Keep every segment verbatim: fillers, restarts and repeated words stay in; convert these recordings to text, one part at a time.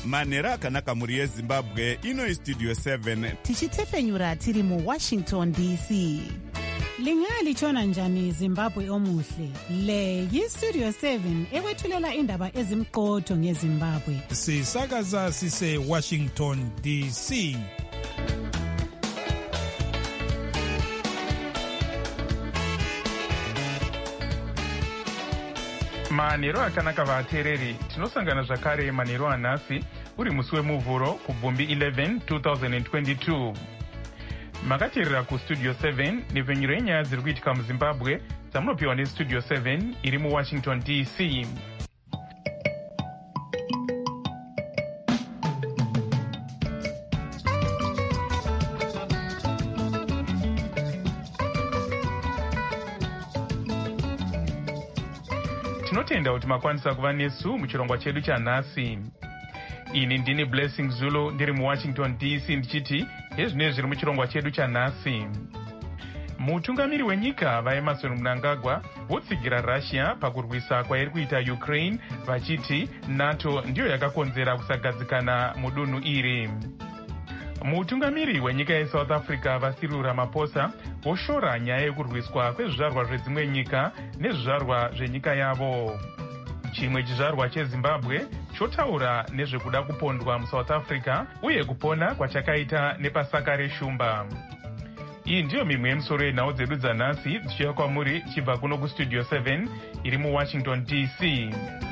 manhero akanaka mhuri yezimbabwe. Ino Studio seven tichitefenyura tiri muWashington D C. Lingalitshona njani Zimbabwe omuhle? Le yiStudio seven ekwethulela indaba ezimqotho ngeZimbabwe. Sisakaza sise Washington D C. Manhero akanaka vateereri, tinosangana zvakare manhero anhasi uri musi wemuvhuro kubvumbi eleven twenty twenty-two. Makateerera kuStudio seven nepfenyuro yenyaya dziri kuitika muZimbabwe dzamunopiwa neStudio seven iri muWashington D C. Tinotenda kuti makwanisa kuva nesu muchirongwa chedu chanhasi. Ini ndini Blessing Zulu ndiri muWashington D C ndichiti hezvinezvi zviri muchirongwa chedu chanhasi. Mutungamiri wenyika vaEmmerson Mnangagwa votsigira Russia pakurwisa kwairi kuita Ukraine vachiti NATO ndiyo yakakonzera kusagadzikana mudunhu iri. Mutungamiri wenyika yeSouth Africa vaCyril Ramaphosa voshora nyaya yekurwiswa kwezvizvarwa zvedzimwe nyika nezvizvarwa zvenyika yavo. Chimwe chizvarwa cheZimbabwe chotaura nezvekuda kupondwa muSouth Africa uye kupona kwachakaita nepasaka reshumba. Iyi ndiyo mimwe yemisoro yenhau dzedu dzanhasi dzichiuya kwamuri chibva kuno kuStudio seven iri muWashington D C.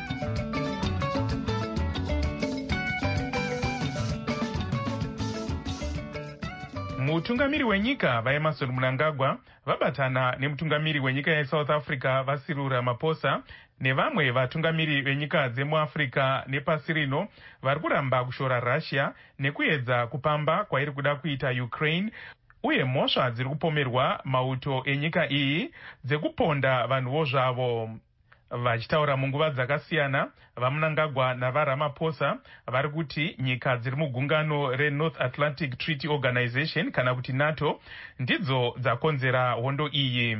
Mutungamiri wenyika vaEmmerson Mnangagwa vabatana nemutungamiri wenyika yeSouth Africa vaCyril Ramaphosa nevamwe vatungamiri venyika dzemuAfrica nepasi rino vari kuramba kushora Russia nekuedza kupamba kwairi kuda kuita Ukraine uye mhosva dziri kupomerwa mauto enyika iyi dzekuponda vanhuvo zvavo. Vachitaura munguva dzakasiyana, vaMnangagwa navaRamaphosa vari kuti nyika dziri mugungano reNorth Atlantic Treaty Organization kana kuti NATO ndidzo dzakonzera hondo iyi.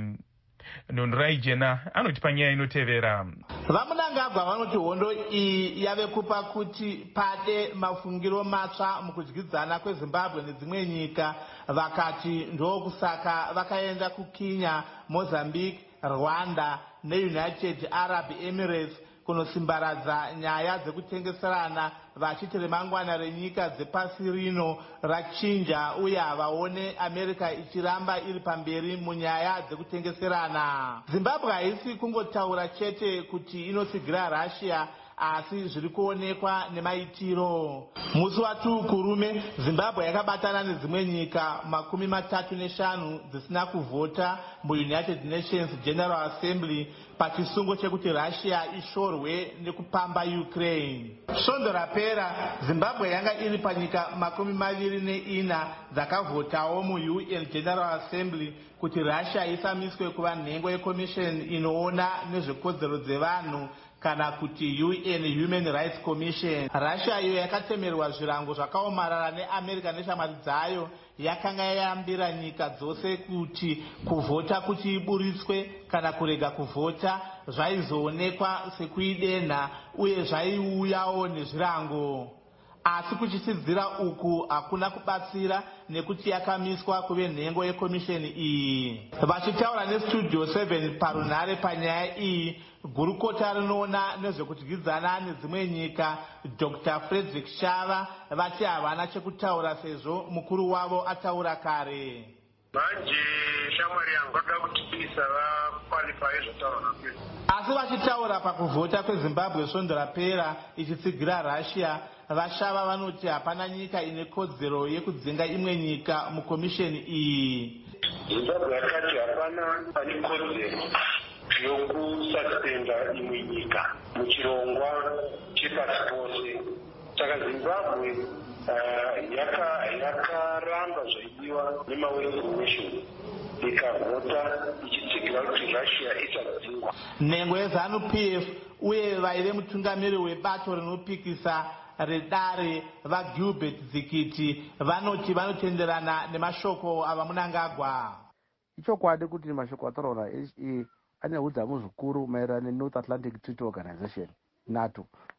Nonrai Jena anotipa nyaya inotevera. VaMnangagwa vanoti hondo iyi yave kupa kuti pade mafungiro matsva mukudyidzana kweZimbabwe nedzimwe nyika, vakati ndokusaka vakaenda kuKenya, Mozambique, Rwanda neUnited Arab Emirates kunosimbaradza nyaya dzekutengeserana, vachiti remangwana renyika dzepasi rino rachinja uye havaone America ichiramba iri pamberi munyaya dzekutengeserana. Zimbabwe haisi kungotaura chete kuti inosigira Russia, asi zviri kuonekwa nemaitiro. Musi watu kurume Zimbabwe yakabatana nedzimwe nyika makumi matatu neshanu dzisina kuvhota muUnited Nations General Assembly pachisungo chekuti Russia ishorwe nekupamba Ukraine. Svondo rapera Zimbabwe yanga iri panyika makumi maviri neina dzakavhotawo muUN General Assembly kuti Russia isamiswe kuva nhengo yeCommission inoona nezvekodzero dzevanhu kana kuti U N Human Rights Commission. Russia iyo yakatemerwa zvirango zvakaomarara neAmerica neshamwari dzayo yakanga yayambira nyika dzose kuti kuvhota kuti iburitswe kana kurega kuvhota zvaizoonekwa sekuidenha uye zvaiuyawo nezvirango. Asi kuchisidzira uku hakuna kubatsira nekuti yakamiswa kuve nhengo yekomisheni iyi. Vachitaura neStudio seven parunhare panyaya iyi, gurukota rinoona nezvekudyidzana nedzimwe nyika Doctor Frederick Shava vati havana chekutaura sezvo mukuru wavo ataura kare. Manje shamwari yangu vada kutipisa vakwalifaye zvotaura napesa. Asi vachitaura pakuvhota kweZimbabwe svondo rapera ichitsigira Russia, vaShava vanoti hapana nyika ine kodzero yekudzinga imwe nyika mukomisheni iyi. Zimbabwe yakati hapana pane kodzero yokusaspenda imwe nyika muchirongwa chepasi pose. Saka Zimbabwe uh, yakaramba yaka zvaidiwa nemaWestern Nations ikavhota ichitsigira kuti Russia isadzingwa. Nhengo yeZanu P F uye vaive mutungamiri webato rinopikisa redare vaGilbert Zikiti vanoti vanotenderana nemashoko avaMnangagwa. Ichokwadi kuti mashoko ataura ane udzamu zvikuru maererano neNorth Atlantic Treaty Organization NATO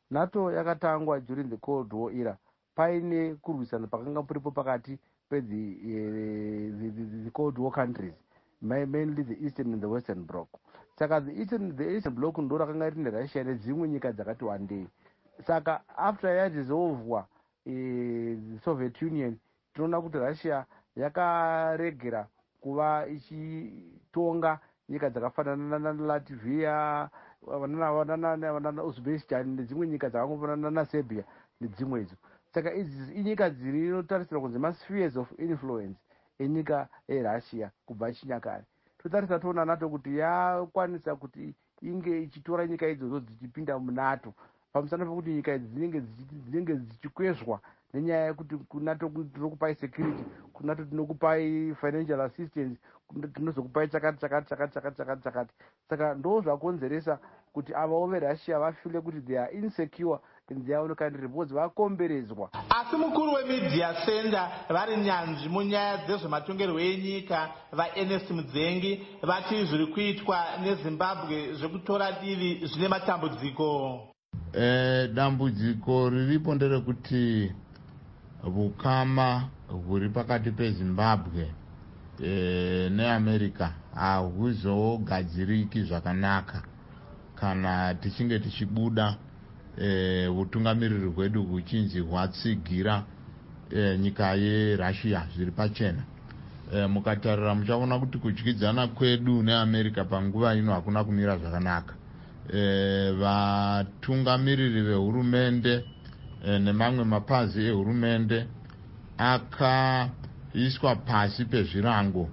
nato yakatangwa during the cold war era paine kurwisana pakanga puripo pakati pedhi uh, the, the, the cold war countries, mainly the eastern and the western bloc. Saka the eastern, the eastern bloc ndo rakanga rine Russia nedzimwe nyika dzakati wandei. Saka after yadissolvwa uh, the Soviet Union, tinoona kuti Russia yakaregera kuva ichitonga nyika dzakafanana naLatvia, vanana Uzbekistan nedzimwe nyika dzakafanana naSerbia nedzimwe idzo. Saka idzi inyika dziri inotarisira kunzi maspheres of influence enyika eRussia kubva chinyakare. Totarisa toona NATO kuti yakwanisa kuti inge ichitora nyika idzodzo dzichipinda muNATO pamusana pekuti nyika idzi dzinenge dzinenge dzichikwezvwa nenyaya yekuti kuNATO tinokupai security, kuNATO tinokupai financial assistance, tinozokupai chakati chakati chakati chakati chakati chakati. Saka ndo zvakonzeresa kuti ava veRussia vafile kuti they are insecure in their own country because vakomberedzwa. Asi mukuru wemedia center vari nyanzvi munyaya dzezvematongerwo enyika vaEnest Mudzengi vati zviri kuitwa neZimbabwe zvekutora divi zvine matambudziko. Eh, dambudziko riripo nderekuti vukama huri pakati peZimbabwe eh, neAmerica hahuzogadziriki zvakanaka kana tichinge tichibuda eh, utungamiriri hwedu huchinzi hwatsigira eh, nyika yeRussia zviri pachena. Eh, mukatarira muchaona kuti kudyidzana kwedu neAmerica panguva ino hakuna kumira zvakanaka. E, vatungamiriri vehurumende e, nemamwe mapazi ehurumende akaiswa pasi pezvirango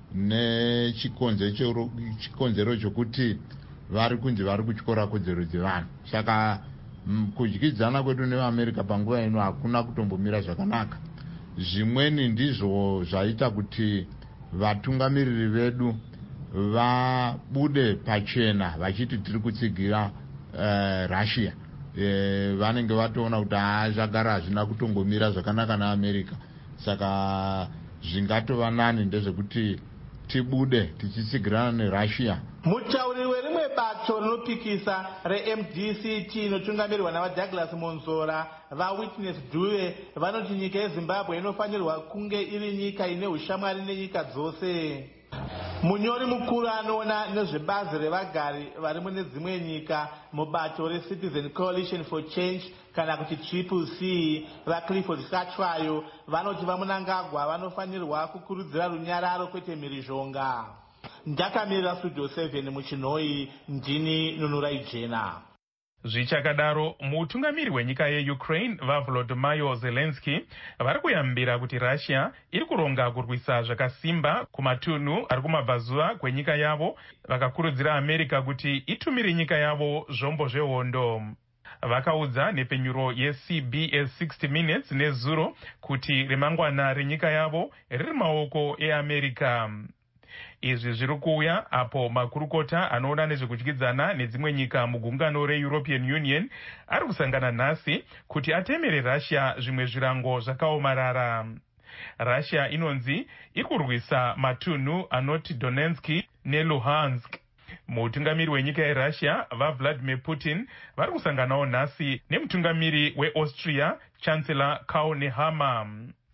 nechikonzero chokuti vari kunzi vari kutyora kodzero dzevanhu. Saka kudyidzana kwedu neAmerica panguva ino hakuna kutombomira zvakanaka. Zvimweni ndizvo zvaita kuti vatungamiriri vedu vabude pachena vachiti tiri kutsigira uh, Russia. E, vanenge vatoona kuti zvagara hazvina kutongomira zvakanaka naAmerica. Saka zvingatova nani ndezvekuti tibude tichitsigirana neRussia. Mutauriri werimwe bato rinopikisa reM D C T inotungamirwa navaDouglas Monzora vaWitness Dube vanoti nyika yeZimbabwe inofanirwa kunge iri nyika ine ushamwari nenyika dzose. Munyori mukuru anoona nezvebazi revagari vari mune dzimwe nyika mubato reCitizen Coalition for Change kana kuti Triple C vaClifford Satwayo vanoti vaMunangagwa vanofanirwa kukurudzira runyararo kwete mhirizhonga. Ndakamirira Studio seven muchinhoi, ndini Nunurai Jena. Zvichakadaro, mutungamiri wenyika yeUkraine vaVolodymyr Zelensky vari kuyambira kuti Russia iri kuronga kurwisa zvakasimba kumatunhu ari kumabvazuva kwenyika yavo, vakakurudzira America kuti itumire nyika yavo zvombo zvehondo. Vakaudza nepenyuro yeC B S sixty minutes nezuro kuti remangwana renyika yavo riri maoko eAmerica. Izvi zviri kuuya apo makurukota anoona nezvekudyidzana nedzimwe nyika mugungano reEuropean Union ari kusangana nhasi kuti atemere Russia zvimwe zvirango zvakaomarara. Russia inonzi iri kurwisa matunhu anoti Donetsk neLuhansk. Mutungamiri wenyika yeRussia vaVladimir Putin vari kusanganawo nhasi nemutungamiri weAustria Chancellor Karl Nehammer.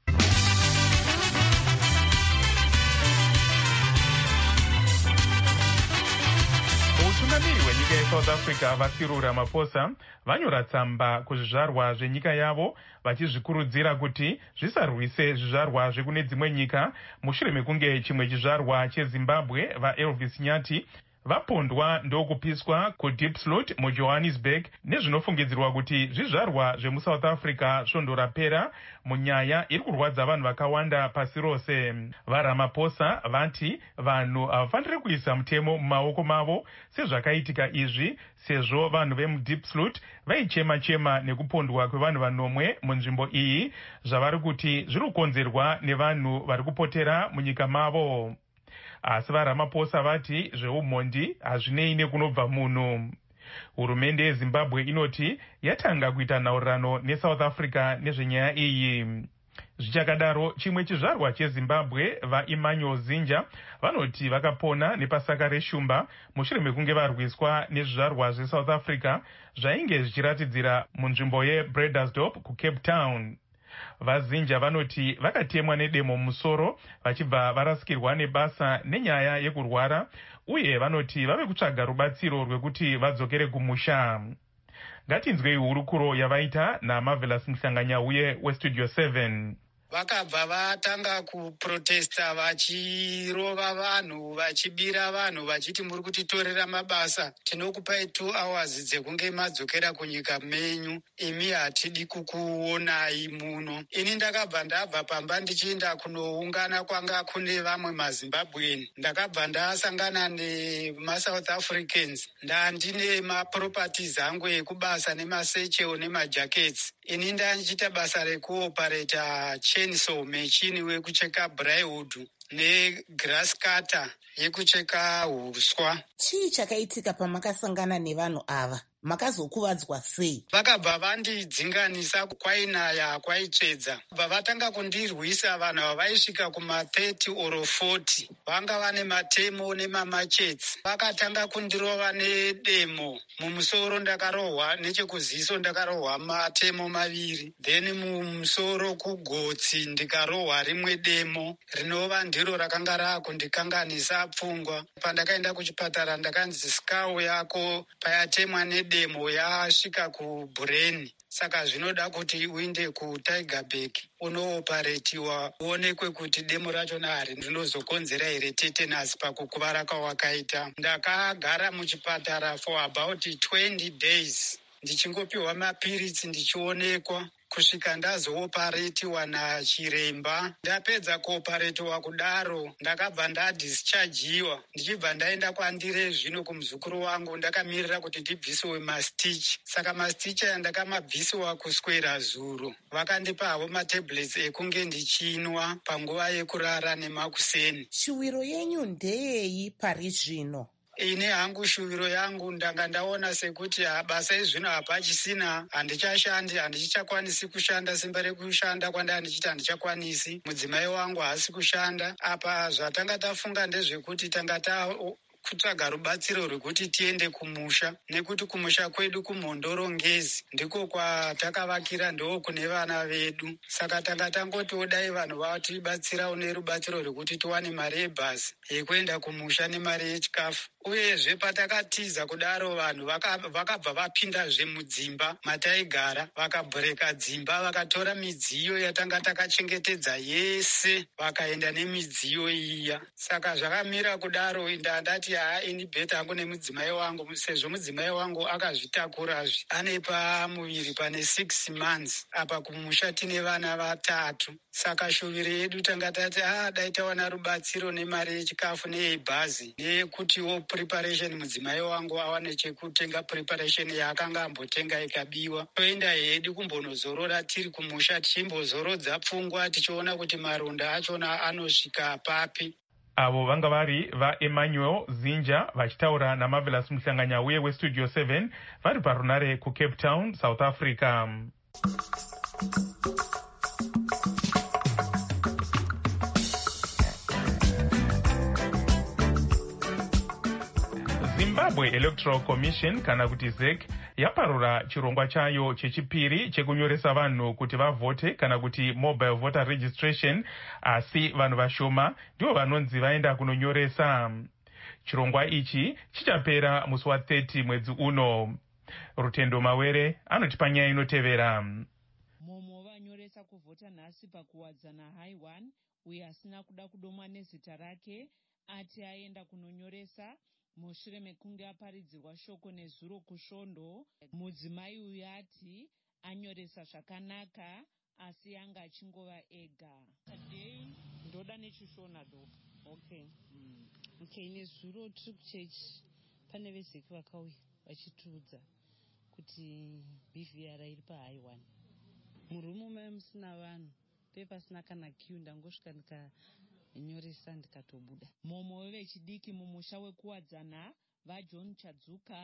Mutungamiri wenyika yeSouth Africa vaCyril Ramaphosa vanyora tsamba kuzvizvarwa zvenyika yavo vachizvikurudzira kuti zvisarwise zvizvarwa zvekune dzimwe nyika mushure mekunge chimwe chizvarwa cheZimbabwe vaElvis Nyati vapondwa ndokupiswa kuDiepsloot muJohannesburg nezvinofungidzirwa kuti zvizvarwa zvemuSouth Africa svondo rapera munyaya iri kurwadza vanhu vakawanda pasi rose. VaRamaphosa vati vanhu havafaniri kuisa mutemo mumaoko mavo sezvakaitika izvi, sezvo vanhu vemuDiepsloot vaichema chema nekupondwa kwevanhu vanomwe munzvimbo iyi zvavari kuti zviri kukonzerwa nevanhu vari kupotera munyika mavo. Asi vaRamaphosa vati zveumhondi hazvinei nekunobva munhu. Hurumende yeZimbabwe inoti yatanga kuita nhaurirano neSouth Africa nezvenyaya iyi. Zvichakadaro, chimwe chizvarwa chezimbabwe vaEmmanuel Zinja vanoti vakapona nepasaka reshumba mushure mekunge varwiswa nezvizvarwa zveSouth Africa zvainge zvichiratidzira munzvimbo yeBredersdorp kuCape Town. VaZinja vanoti vakatemwa nedemo mumusoro vachibva varasikirwa nebasa nenyaya yekurwara, uye vanoti vave kutsvaga rubatsiro rwekuti vadzokere kumusha. Ngatinzwei hurukuro yavaita naMarvelous Muhlanganyauye weStudio seven. Vakabva vatanga kuprotesta vachirova vanhu, vachibira vanhu, vachiti muri kutitorera mabasa, tinokupai two hours dzekunge madzokera kunyika menyu, imi hatidi kukuonai muno. Ini ndakabva ndabva pamba ndichienda kunoungana kwanga kune vamwe maZimbabwean. Ndakabva ndasangana nemaSouth Africans, ndandine maproperties angu ekubasa nemasecheo nemajackets. Ini ndandichita basa rekuopareta chainsaw machine wekucheka plywood negrass cutter yekucheka huswa. Chii chakaitika pamakasangana nevanhu ava? Makazokuvadzwa sei? Vakabva vandidzinganisa, kwainaya kwaitsvedza. Bva vatanga kundirwisa vanhu vavaisvika kuma thirty or forty. Vanga vane matemo nemamachets. Vakatanga kundirova nedemo. Mumusoro ndakarohwa, nechekuziso ndakarohwa matemo maviri. Then mumusoro kugotsi ndikarohwa rimwe demo. Rinova ndiro rakanga rakundikanganisa pfungwa. Pandakaenda kuchipatara ndakanzi skull yako payatemwa nedemo demo yasvika kubrain, saka zvinoda kuti uinde kuTigerberg unooparetiwa uonekwe kuti demo rachona hari rinozokonzera here tetanus pakukuvara kwawakaita. Ndakagara muchipatara for about twenty days ndichingopiwa mapiritsi ndichionekwa kusvika ndazooparetiwa nachiremba. Ndapedza kuoparetiwa kudaro ndakabva ndadischargiwa ndichibva ndaenda kwandire zvino kumuzukuru wangu, ndakamirira kuti ndibvisiwe mastitch. Saka mastitch aya ndakamabvisiwa kuswera zuro. Vakandipavo matablets ekunge ndichinwa panguva yekurara nemakuseni. Shuwiro yenyu ndeyei pari zvino? Ine hangu shuviro yangu ndanga ndaona sekuti basa izvino hapachisina, handichashandi, handichakwanisi kushanda simba rekushanda kwandanga ndichiti handichakwanisi. Mudzimai wangu haasi kushanda. Apa zvatanga tafunga ndezvekuti tanga ta kutsvaga rubatsiro rwekuti tiende kumusha, nekuti kumusha kwedu kuMhondorongezi ndiko kwatakavakira, ndo kune vana vedu. Saka tanga tangoti dai vanhu vatibatsira une rubatsiro rwekuti tiwane mari yebhasi yekuenda kumusha nemari yechikafu. Uyezve patakatiza kudaro vanhu vakabva vapindazve mudzimba mataigara, vakabhureka dzimba, vakatora midziyo yatanga takachengetedza yese vakaenda nemidziyo iya. Saka zvakamira kudaro, ndandati haa, ini bheta hangu nemudzimai wangu, sezvo mudzimai wangu akazvitakurazve ane pamuviri pane six months, apa kumusha tine vana vatatu. Saka shuviro yedu tanga tati ah, dai tawana rubatsiro nemari yechikafu neyebhazi neyekutiwo preparation, mudzimai wangu awane chekutenga preparation yaakanga ambotenga ikabiwa. Toenda hedu kumbonozorora tiri kumusha tichimbozorodza pfungwa tichiona kuti maronda achona anosvika papi. Avo vanga vari vaEmmanuel Zinja vachitaura naMarvelous Muhlanganyauye weStudio seven vari parunare kuCape Town, South Africa. Zimbabwe Electoral Commission kana kuti Z E C yaparura chirongwa chayo chechipiri chekunyoresa vanhu kuti vavote kana kuti mobile voter registration, asi vanhu vashoma ndivo vanonzi vaenda kunonyoresa. Chirongwa ichi chichapera musi wa thirty mwedzi uno. Rutendo Mawere anotipa nyaya inotevera. Momo vanyoresa kuvhota nhasi pakuwadzana high one uye asina kuda kudomwa nezita rake ati aenda kunonyoresa mushure mekunge aparidzirwa shoko nezuro kusvondo. Mudzimai uyu ati anyoresa zvakanaka asi anga achingova ega. Today ndoda nechishona do. Okay. Mm. Okay, nezuro tiri kuchechi pane vezeki vakauya vachitiudza kuti B V R iri pahigh one. Murumu mae musina vanhu, pepasina kana queue, ndangosvika ndikanyoresa ndikatobuda. Momo vechidiki mumusha wekuwadzana vaJohn Chadzuka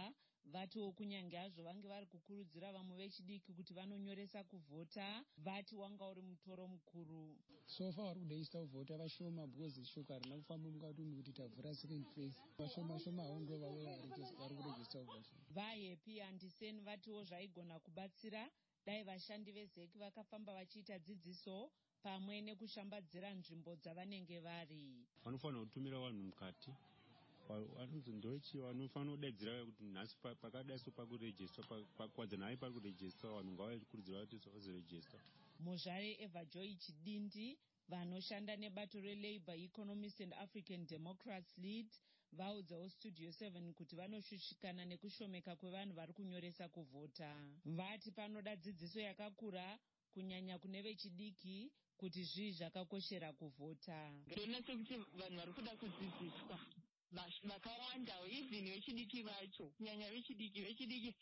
vatiwo kunyange hazvo vange vari kukurudzira vamwe vechidiki kuti vanonyoresa kuvhota, vati wanga uri mutoro mukuru. So far vari kudaisa kuvhota vashoma because shoko harina kufamba mukatunhu kuti tavhura second phase. Vashoma shoma havo ndo vauya vari kurejista kuvhota. VaHappy Andisen vatiwo zvaigona kubatsira dai vashandi vezeki vakafamba vachiita dzidziso pamwe nekushambadzira nzvimbo dzavanenge vari. Vanofanira kutumira vanhu mukati. Vanonzi ndochi vanofanira kudaidzira kuti nhasi pakadai so pakurejista pakuwadzana hai pari kurejista vanhu ngavakurudzira kuti vazorejista. Muzvare Eva Joy Chidindi vanoshanda nebato reLabour Economist and African Democrats Lead vaudzawo Studio seven kuti vanoshushikana nekushomeka kwevanhu vari kunyoresa kuvhota. Vati panoda dzidziso yakakura kunyanya kune vechidiki kuti zvii zvakakoshera kuvhota. Ndinoona sekuti vanhu vari kuda kudzidziswa vakawanda, even vechidiki vacho, kunyanya vechidiki vechidiki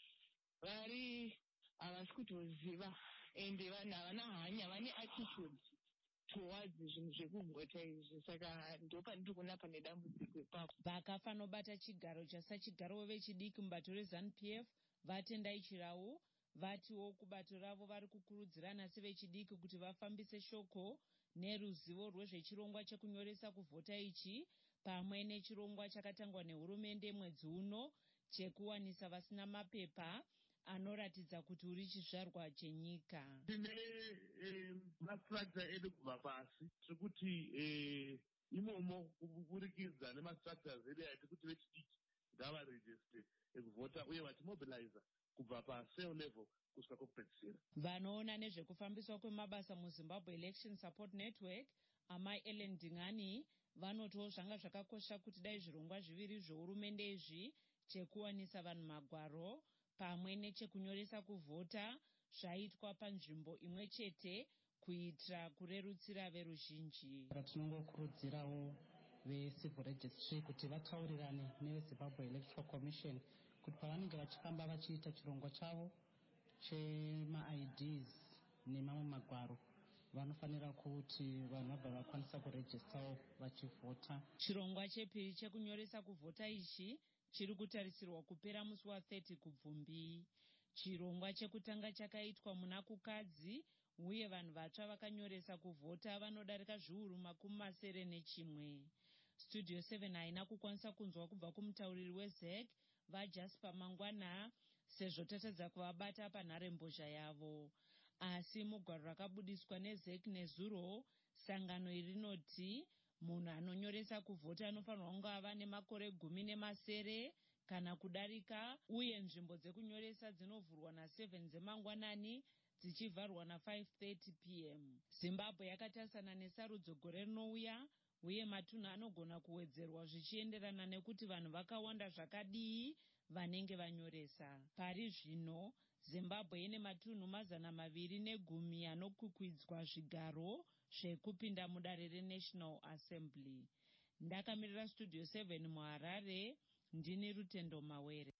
vari havasi kutoziva ende vanhu havana hanya, vane attitude towards zvinhu zvekuvhota izvi, saka ndopandiri kuona pane dambudziko ipapo. Vakafanobata chigaro chasachigaro vechidiki mubato reZANU P F vatendai Chirau vatiwo kubato ravo vari kukurudzirana sevechidiki kuti vafambise shoko neruzivo rwezvechirongwa chekunyoresa kuvhota ichi pamwe nechirongwa chakatangwa nehurumende mwedzi uno chekuwanisa vasina mapepa anoratidza kuti uri chizvarwa chenyika. Tine mastructure edu kubva pasi zvekuti imomo kuburikidza nemastructures edu aiti kuti vechidiki ngavaregistre ekuvhota uye vachimobiliza kubva pasale level kusvika kokupedzisira. Vanoona nezvekufambiswa kwemabasa muZimbabwe Election Support Network amai Ellen Dingani vanotiwo zvanga zvakakosha kuti dai zvirongwa zviviri zvehurumende izvi chekuwanisa vanhu magwaro pamwe nechekunyoresa kuvhota zvaitwa panzvimbo imwe chete kuitira kurerutsira veruzhinji. Tinongokurudzirawo vecivil registry kuti vataurirane neveZimbabwe Electoral Commission kuti pavanenge vachifamba vachiita chirongwa chavo chema-I Ds nemamwe magwaro vanofanira kuti vanhu vabva vakwanisa kurejistawo vachivhota. Chirongwa chepiri chekunyoresa kuvhota ichi chiri kutarisirwa kupera musi wathirty kubvumbi. Chirongwa chekutanga chakaitwa muna kukadzi uye vanhu vatsva vakanyoresa kuvhota vanodarika zviuru makumi masere nechimwe. Studio seven haina kukwanisa kunzwa kubva kumutauriri weZ E C vaJasper Mangwana sezvo tatadza kuvabata panharembozha yavo. Asi mugwaro rakabudiswa neZ E C nezuro sangano iri rinoti munhu anonyoresa kuvhota anofanirwa kunge ava nemakore gumi nemasere kana kudarika uye nzvimbo dzekunyoresa dzinovhurwa naseven dzemangwanani dzichivharwa nafive thirty p m Zimbabwe yakatarisana nesarudzo gore rinouya uye matunhu anogona kuwedzerwa zvichienderana nekuti vanhu vakawanda zvakadii vanenge vanyoresa. Pari zvino Zimbabwe ine matunhu mazana maviri negumi anokwikwidza zvigaro zvekupinda mudare reNational Assembly. Ndakamirira Studio seven muHarare, ndini Rutendo Mawere.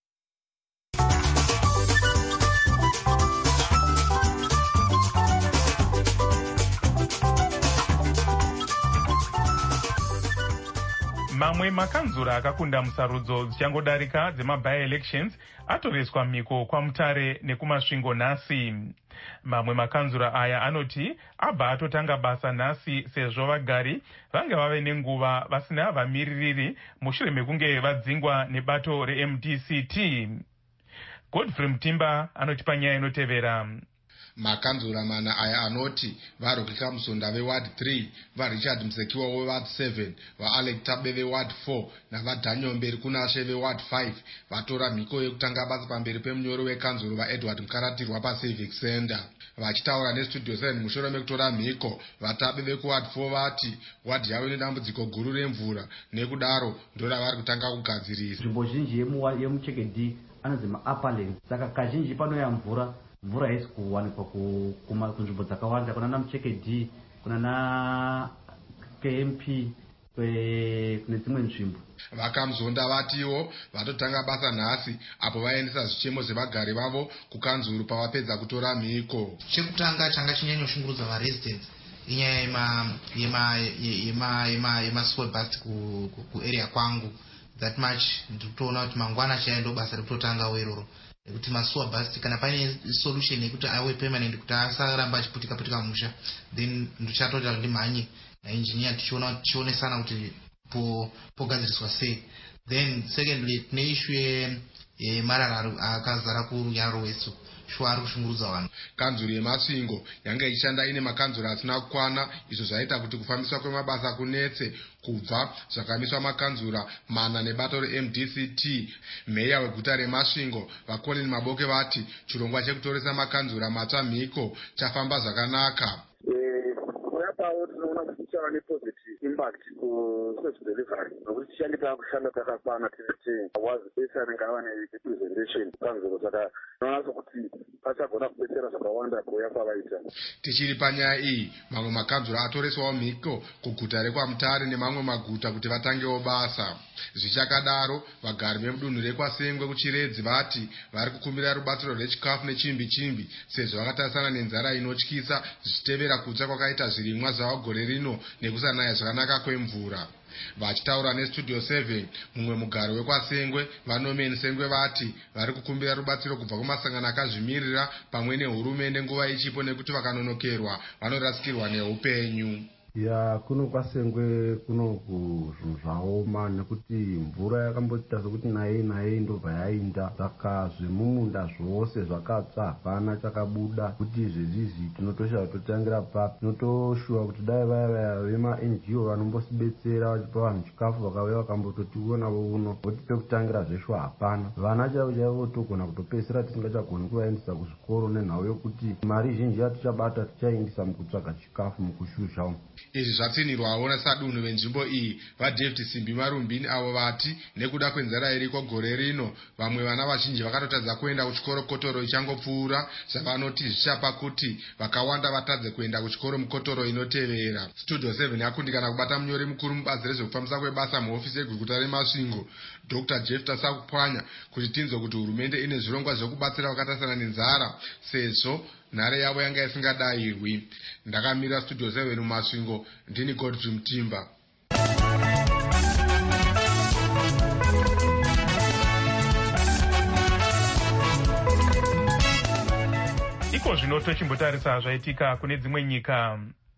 Mamwe makanzura akakunda musarudzo dzichangodarika dzema-by-elections atoreswa mhiko kwaMutare nekumasvingo nhasi. Mamwe makanzura aya anoti abva atotanga basa nhasi sezvo vagari vange vave nenguva vasina vamiririri mushure mekunge vadzingwa nebato reM D C T. Godfrey Mutimba anotipa nyaya inotevera. Makanzura mana aya anoti vaRokika Musonda veWard three, vaRichard Msekiwa veWard seven, vaAlec Tabe veWard four navaDaniel Mberi Kunashe veWard five vatora mhiko yekutanga basa pamberi pemunyori wekanzuro vaEdward Mukaratirwa paCivic Center. Vachitaura neStudio seven mushure mekutora mhiko, vaTabe vekuWard four vati ward yavo nedambudziko guru remvura nekudaro ndora vari kutanga kugadzirisa. Nzvimbo zhinji yemucheke D anonzi maupperlands, saka kazhinji panoya mvura mvura haisi kuwanikwa kunzvimbo dzakawanda, kuna namucheke D, kuna na K M P, kune dzimwe nzvimbo. Vakamuzonda vatiwo vatotanga basa nhasi apo vaendesa zvichemo zvevagari vavo kukanzuru pavapedza kutora mhiko. Chekutanga changa chinyanya varesidents inyaya yema yema yema yema school bus ku ku area kwangu that much ndikutoona kuti mangwana chaendo basa rekutotanga weroro nekuti masuwa bus kana paine solution yekuti awe permanent kuti asaramba achiputika putika musha then ndichatota ndimhanye naengineer tichiona tichionesana kuti po pogadziriswa sei. Then secondly tine issue yemarara akazara kurunyaro rwesu shwari kushungurudza vanhu. Kanzuro yemasvingo yanga ichishanda ine makanzuro asina kukwana, izvo zvaita kuti kufambiswa kwemabasa kunetse kubva zvakamiswa makanzura mana nebato re-M D C T. Meya weguta remasvingo vaColin Maboke vati chirongwa chekutoresa makanzura matsva mhiko chafamba zvakanaka. Chava nepositive impact kuservice delivery nokuti tichange taakushanda takakwana tiri wazibesa ringe ava nerepresentation kanzuro saka tinoona sokuti pachagona kubetsera zvakawanda kuuya kwavaita. Tichiri panyaya iyi mamwe makanzuro atoreswawo mhiko kuguta rekwamutare nemamwe maguta kuti vatangewo basa. Zvichakadaro vagari vemudunhu rekwasengwe kuchiredzi vati vari kukumbira rubatsiro rwechikafu nechimbi chimbi sezvo vakatarisana nenzara inotyisa zvichitevera kutsa kwakaita zvirimwa zvavo gore rino nekusanaya zvakanaka kwemvura. Vachitaura nestudio seven mumwe mugari wekwasengwe vanomeni sengwe vati vari kukumbira rubatsiro kubva kumasangano akazvimirira pamwe nehurumende nguva ichipo nekuti vakanonokerwa vanorasikirwa neupenyu. Ya kuno kwasengwe kuno kuzvinhu zvaoma nekuti mvura yakamboita sokuti naye naye ndobva yainda saka zvemumunda zvose zvakatsva hapana chakabuda kuti zvezvizvi tinotosha totangira papi. Tinotoshuwa kuti dai vaya vaya vema-N G O vanombosibetsera vachipa vanhu chikafu vakauya vakambototiona uno kuti pekutangira zvesho hapana. Vana chavo chaivo togona kutopedzisira tisingachagoni kuvaendesa kuzvikoro nenhau yokuti mari zhinji yatichabata tichaindisa mukutsvaga chikafu mukushusha umu. Izvi zvatsinirwawo nasadunhu venzvimbo iyi vaDavid Simbi Marumbini avo vati nekuda kwenzara iriko gore rino vamwe vana vazhinji vakatotadza kuenda kuchikoro kotoro ichangopfuura zvavanoti zvichapa kuti vakawanda vatadze kuenda kuchikoro mukotoro inotevera. Studio seven yakundikana kubata munyori mukuru mubazi rezvekufambisa kwebasa muhofisi yeguta remasvingo Doctor Jefta Sakupwanya kuti tinzwe kuti hurumende ine zvirongwa zvekubatsira vakatasana nenzara sezvo nhare yavo yanga isingadayirwi. Ndakamira Studio seven mumasvingo ndini Godfrey Mutimba. Iko zvino tochimbotarisa zvaitika kune dzimwe nyika.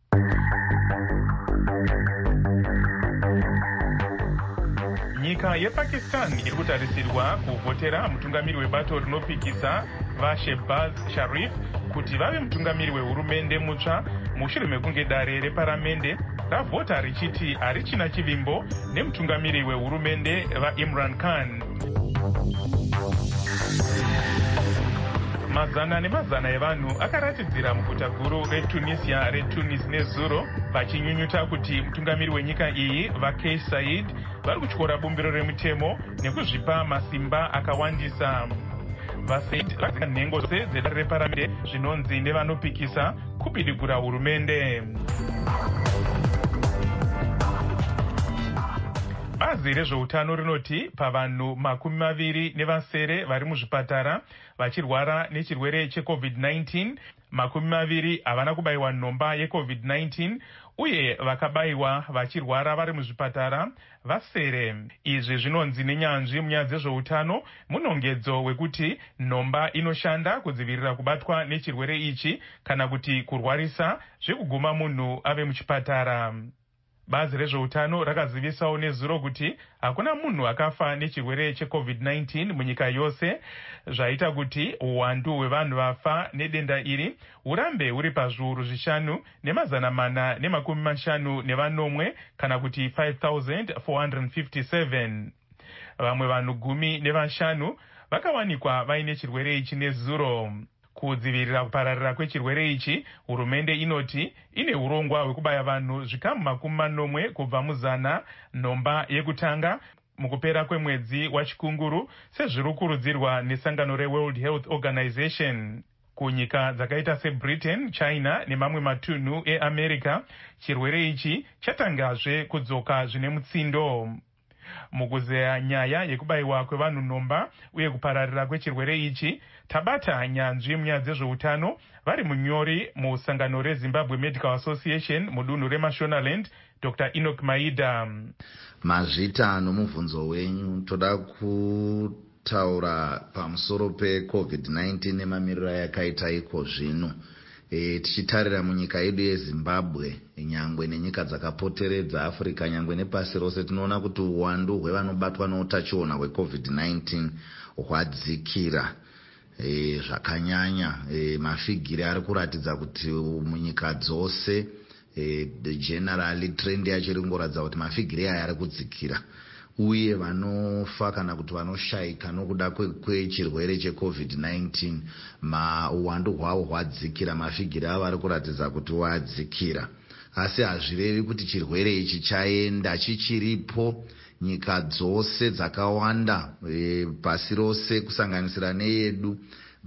Nyika yePakistan iri kutarisirwa kuvhotera mutungamiri webato rinopikisa vaShehbaz Sharif kuti vave mutungamiri wehurumende mutsva mushure mekunge dare reparamende ravhota richiti harichina chivimbo nemutungamiri wehurumende vaImran Khan. Mazana nemazana evanhu akaratidzira muguta guru reTunisia reTunis nezuro vachinyunyuta kuti mutungamiri wenyika iyi vaKais Saied vari kutyora bumbiro remutemo nekuzvipa masimba akawandisa. VaSaid vakazika nhengo dzose dzedare reparamende zvinonzi nevanopikisa kubidigura hurumende. Bazi rezveutano rinoti pavanhu makumi maviri nevasere vari muzvipatara vachirwara nechirwere cheCovid nineteen, makumi maviri havana kubayiwa nhomba yeCovid nineteen uye vakabayiwa vachirwara vari muzvipatara vasere. Izvi zvinonzi nenyanzvi munyaya dzezveutano munongedzo wekuti nhomba inoshanda kudzivirira kubatwa nechirwere ichi kana kuti kurwarisa zvekuguma munhu ave muchipatara. Bazi rezveutano rakazivisawo nezuro kuti hakuna munhu akafa nechirwere cheCovid nineteen munyika yose, zvaita kuti uwandu hwevanhu vafa nedenda iri hurambe huri pazviuru zvishanu nemazana mana nemakumi mashanu nevanomwe kana kuti five thousand four hundred fifty-seven. Vamwe vanhu gumi nevashanu vakawanikwa vaine chirwere ichi nezuro. Kudzivirira kupararira kwechirwere ichi, hurumende inoti ine urongwa hwekubaya vanhu zvikamu makumi manomwe kubva muzana nhomba yekutanga mukupera kwemwedzi wachikunguru sezviri kurudzirwa nesangano reWorld Health Organization. Kunyika dzakaita seBritain, China nemamwe matunhu eAmerica, chirwere ichi chatangazve kudzoka zvine mutsindo. Mukuzeya nyaya yekubayiwa kwevanhu nhomba uye kupararira kwechirwere ichi, tabata nyanzvi munyaya dzezveutano vari munyori musangano reZimbabwe Medical Association mudunhu reMashonaland, Dr Enoch Maida. Mazvita nomubvunzo wenyu, toda kutaura pamusoro pe-covid nineteen nemamiriro yakaita iko zvino. E, tichitarira munyika yedu yeZimbabwe, nyangwe nenyika dzakapoteredza Africa, nyangwe nepasi rose, tinoona kuti uwandu hwevanobatwa neutachiona hwe-covid nineteen hwadzikira e, zvakanyanya. E, mafigiri ari kuratidza kuti munyika dzose e, generally trend yacho iri kungoratidza kuti mafigiri aya ari kudzikira, uye vanofa kana kuti vanoshaika nokuda kwechirwere che-covid nineteen ma uwandu hwavo hwadzikira, mafigiri avo ari kuratidza kuti wadzikira. Asi hazvirevi kuti chirwere ichi chaenda, chichiripo. Nyika dzose dzakawanda e, pasi rose kusanganisira neyedu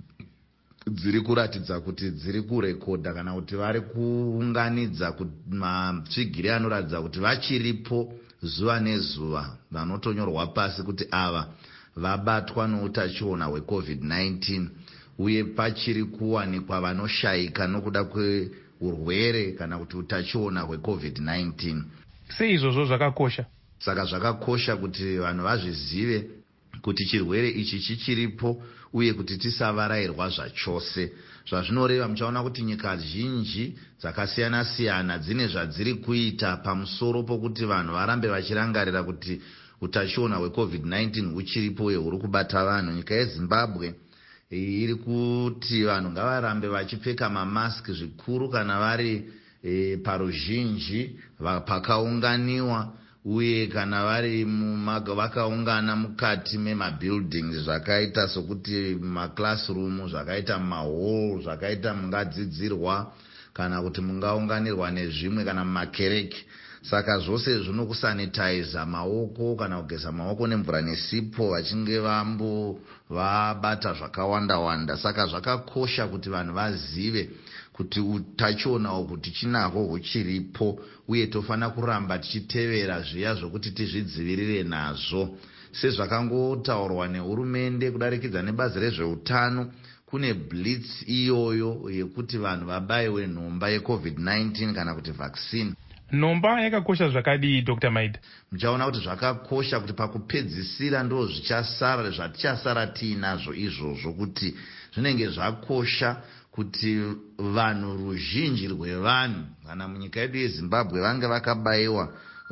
dziri kuratidza kuti dziri kurekodha kana kuti vari kuunganidza mafigiri anoratidza kuti vachiripo zuva nezuva, vanotonyorwa pasi kuti ava vabatwa neutachiona hwe-covid nineteen, uye pachiri kuwanikwa vanoshaika nokuda kweurwere kana kuti utachiona hwe-covid nineteen. Sei izvozvo zvakakosha? Saka zvakakosha kuti vanhu vazvizive kuti chirwere ichi chichiripo, uye kuti tisavarayirwa zvachose. Zvazvinoreva, muchaona kuti nyika zhinji dzakasiyana siyana dzine zvadziri kuita pamusoro pokuti vanhu varambe vachirangarira kuti utachiona hwe-covid nineteen huchiripo uye huri kubata vanhu. Nyika yeZimbabwe iri kuti vanhu ngavarambe vachipfeka mamaski zvikuru kana vari e, paruzhinji pakaunganiwa, uye kana vari vakaungana mukati memabuildings zvakaita sokuti maclassroom, zvakaita mumahall, zvakaita mungadzidzirwa kana kuti mungaunganirwa nezvimwe kana mumakereke. Saka zvose zvino kusanitiza maoko kana kugeza maoko nemvura nesipo vachinge vambo vabata zvakawanda wanda. Saka zvakakosha kuti vanhu vazive kuti utachiona kuti chinahwo huchiripo, uye tofana kuramba tichitevera zviya zvokuti tizvidzivirire nazvo. Sezvakangotaurwa nehurumende kudarikidza nebazi rezveutano, kune blitz iyoyo yekuti vanhu vabayiwe nhomba ye-covid nineteen kana kuti vaccine. Nhomba yakakosha zvakadii, Dr Maida? Muchaona kuti zvakakosha kuti pakupedzisira ndo zvichasara zvatichasara tiinazvo izvozvo, kuti zvinenge zvakosha kuti vanhu ruzhinji rwevanhu kana munyika yedu yeZimbabwe vange vakabayiwa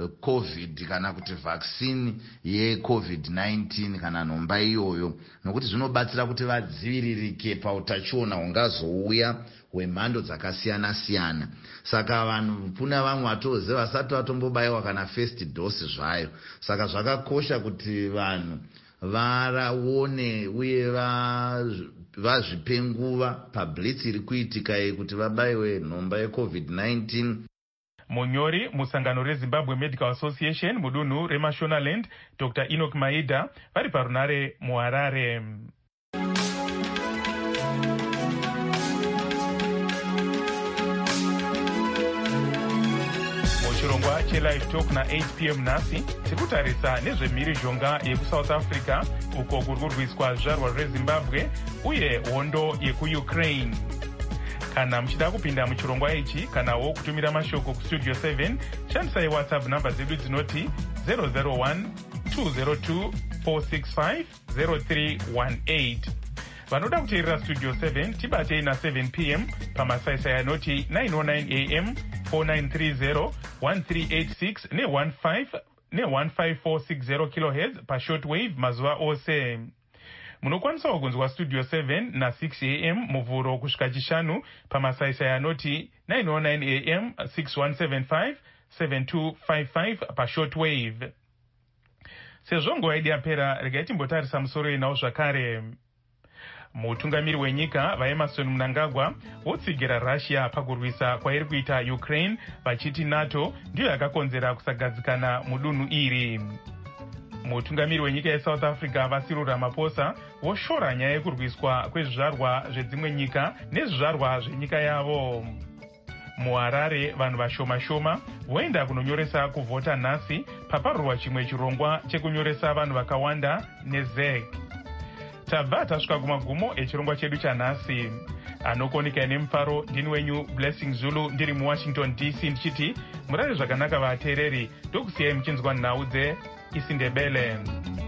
covid kana kuti vaccine ye-covid nineteen kana nhomba iyoyo, nokuti zvinobatsira kuti vadziviririke pautachiona hungazouya hwemhando dzakasiyana siyana. Saka vanhu kuna vamwe vatoze vasati vatombobayiwa kana first dose zvayo. Saka zvakakosha kuti vanhu varaone uye vazvipe nguva pablitz iri kuitika iyi kuti vabayiwe nhomba ye-covid nineteen. Munyori musangano reZimbabwe Medical Association mudunhu reMashonaland, Dr Enoch Maida, vari parunare muHarare. Muchirongwa che-Live Talk na-eight p m nhasi tikutarisa nezvemhirizhonga yekusouth Africa uko kuri kurwiswa zvizvarwa zveZimbabwe uye hondo yekuUkraine. Kana muchida kupinda muchirongwa ichi kanawo kutumira mashoko kustudio seven, shandisai WhatsApp namba zedu dzinoti zero zero one two zero two four six five zero three one eight. Vanoda kuteerera Studio seven tibatei na seven p m pamasaisai anoti nine oh nine a m four nine three zero one three eight six ne one five ne one five four six zero kilohertz pashortwave mazuva ose. Munokwanisawo kunzwa Studio seven na six a m muvhuro kusvika chishanu pamasaisai anoti nine oh nine a m six one seven five seven two five five pashortwave. Sezvo nguva yedu yapera, regai timbotarisa musoro inawo zvakare. Mutungamiri wenyika vaEmmerson Mnangagwa votsigira Russia pakurwisa kwairi kuita Ukraine, vachiti NATO ndiyo yakakonzera kusagadzikana mudunhu iri. Mutungamiri wenyika yeSouth Africa Cyril Ramaphosa voshora nyaya yekurwiswa kwezvizvarwa zvedzimwe nyika nezvizvarwa zvenyika yavo. MuHarare vanhu vashoma shoma voenda kunonyoresa kuvhota nhasi paparurwa chimwe chirongwa chekunyoresa vanhu vakawanda neZEC. Tabva tasvika kumagumo echirongwa chedu chanhasi. anokonika nemufaro ndini wenyu Blessing Zulu ndiri muwashington D C ndichiti murare zvakanaka vateereri, ndokusiyai muchinzwa nhau dzeIsindebele.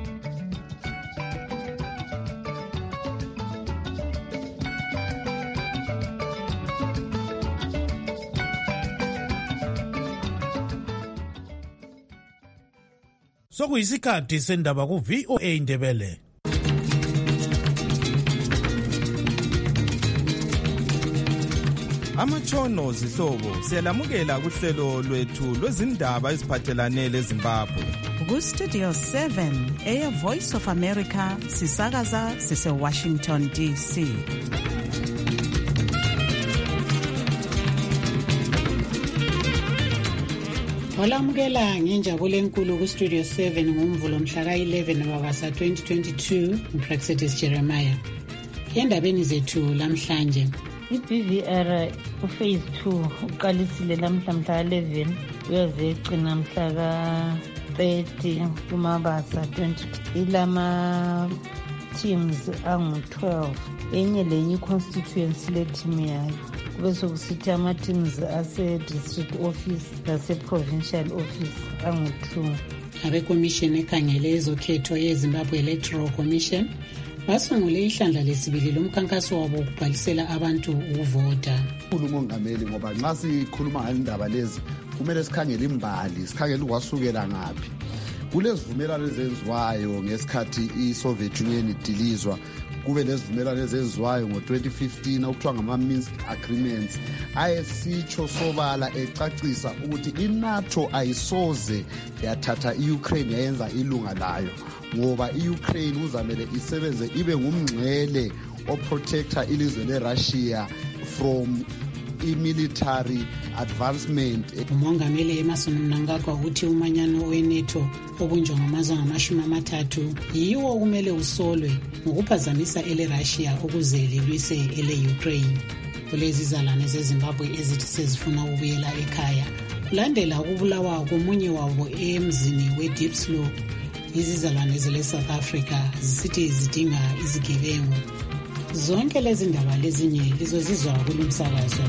Sokuyisikhathi sendaba ku V O A Indebele. Amatshono zihlobo siyalamukela kuhlelo lwethu lwezindaba eziphathelane leZimbabwe. Ku Studio seven Air Voice of America sisakaza sise Washington D C. Walamukela ngenjabulo enkulu ku Studio seven ngomvulo mhla ka eleven Mabasa twenty twenty-two, uPraxedis Jeremiah. Endabeni zethu lamhlanje, I-B V R uphase two uqalisile lamhla mhla eleven uyaze egcina mhla ka thirty kuMabasa twenty. Ilama teams angu twelve, enye lenye i-constituency le team yayo. Kube sokusithi ama-teams ase-district office lase-provincial office angu-two. Abekomishini ekhangele ezokhetho ye-Zimbabwe Electoral Commission basungule ihlandla lesibili lomkhankaso wabo ukubhalisela abantu ukuvota. Umongameli ngoba nxa sikhuluma ngalindaba lezi kumele sikhangele imbali, sikhangele ukwasukela ngaphi. Kulezivumelwano ezenziwayo ngesikhathi i-Soviet Union idilizwa, kube lezivumelwano ezenziwayo ngo twenty fifteen okuthiwa ngama-Minsk agreements ayesitsho sobala ecacisa ukuthi i-NATO ayisoze yathatha i-Ukraine yayenza ilunga layo, ngoba i-Ukraine uzamele isebenze ibe ngumngcele oprotector ilizwe le-Russia from i-military advancement. Umongameli Emmerson Mnangagwa uthi umanyano we-NATO obunjwa ngamazwe ngamashumi amathathu yiwo okumele usolwe ngokuphazamisa ele-Russia ukuze lilwise ele-Ukraine. Kulezi zalane zeZimbabwe ezithi sezifuna ukubuyela ekhaya kulandela ukubulawa komunye wabo emzini we-Diepslow. Izizalwane zele-South Africa zisithi zidinga izigebengu. Zonke lezi ndaba lezinye lizozizwa kulumsakazo.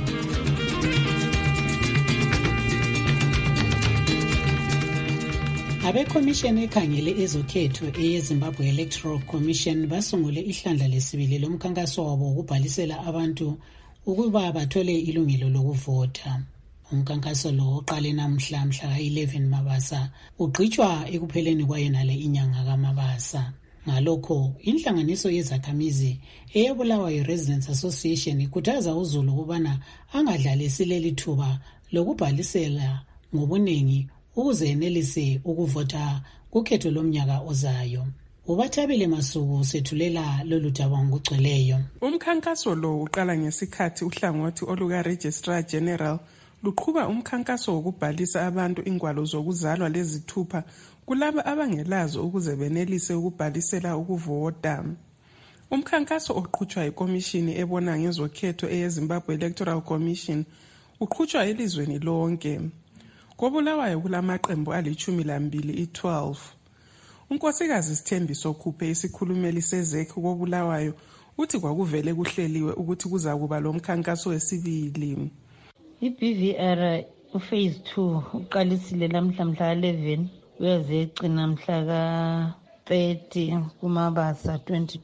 Abekomishini ekhangele ezokhetho eye-Zimbabwe Electoral Commission basungule ihlandla lesibili lomkhankaso wabo ukubhalisela abantu ukuba bathole ilungelo lokuvota. Umkhankaso lo oqale namhla mhla ka eleven Mabasa ugqitshwa ekupheleni kwayenale inyanga kaMabasa. Ngalokho inhlanganiso yezakhamizi eyebulawayo Residents Association ikhuthaza uZulu ukubana angadlalisi leli thuba lokubhalisela ngobuningi ukuze enelise ukuvota kukhetho lomnyaka ozayo. Ubathabile Masuku sethulela lolu daba ngokugcweleyo. Umkhankaso lo uqala ngesikhathi uhlangothi oluka Registrar General luqhuba umkhankaso wokubhalisa abantu ingwalo zokuzalwa lezithupha kulabo abangelazo ukuze benelise ukubhalisela ukuvota. Umkhankaso oqhutshwa ikomishini ebona ngezokhetho eye-Zimbabwe Electoral Commission uqhutshwa elizweni lonke. Kobulawayo kulamaqembu alichumi lambili i-twelve. Unkosikazi Sithembiso Khuphe isikhulumeli sezek kobulawayo uthi kwakuvele kuhleliwe ukuthi kuza kuba lo mkhankaso wesibili. I-B V R uphase two uqalisile lamhla mhla eleven uyaze egcina mhla ka thirty kuMabasa twenty.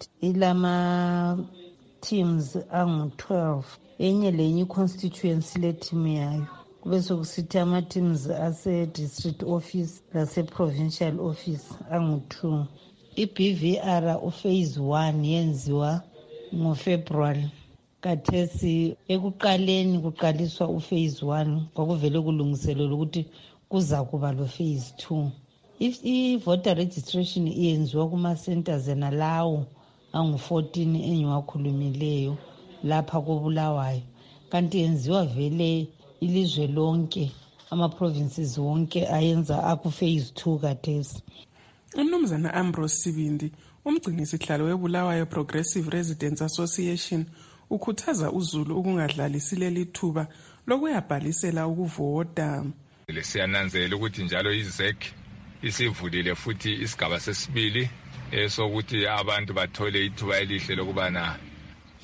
Ilama teams angu twelve, enye lenye i-constituency le team yayo. Kube sokusithi ama-teams ase-district office lase-provincial office angu-two. I-B V R uphase one yenziwa ngoFebruary. Kathesi ekuqaleni kuqaliswa uphase one kwakuvele kulungiselelwa ukuthi kuza kuba lo phase two. If i-voter registration iyenziwa kuma-centers enalawo angu fourteen engiwakhulumileyo lapha kobulawayo, kanti yenziwa vele ilizwe lonke, ama-provinces wonke ayenza aku-phase two kathesi. Umnumzana Ambrose Sibindi, umgcinisihlalo webulawayo Progressive Residents Association, ukhuthaza uZulu ukungadlalisi leli thuba lokuyabhalisela ukuvota. Siyananzela ukuthi njalo izek isivulile futhi isigaba sesibili esokuthi abantu bathole ithuba elihle lokubana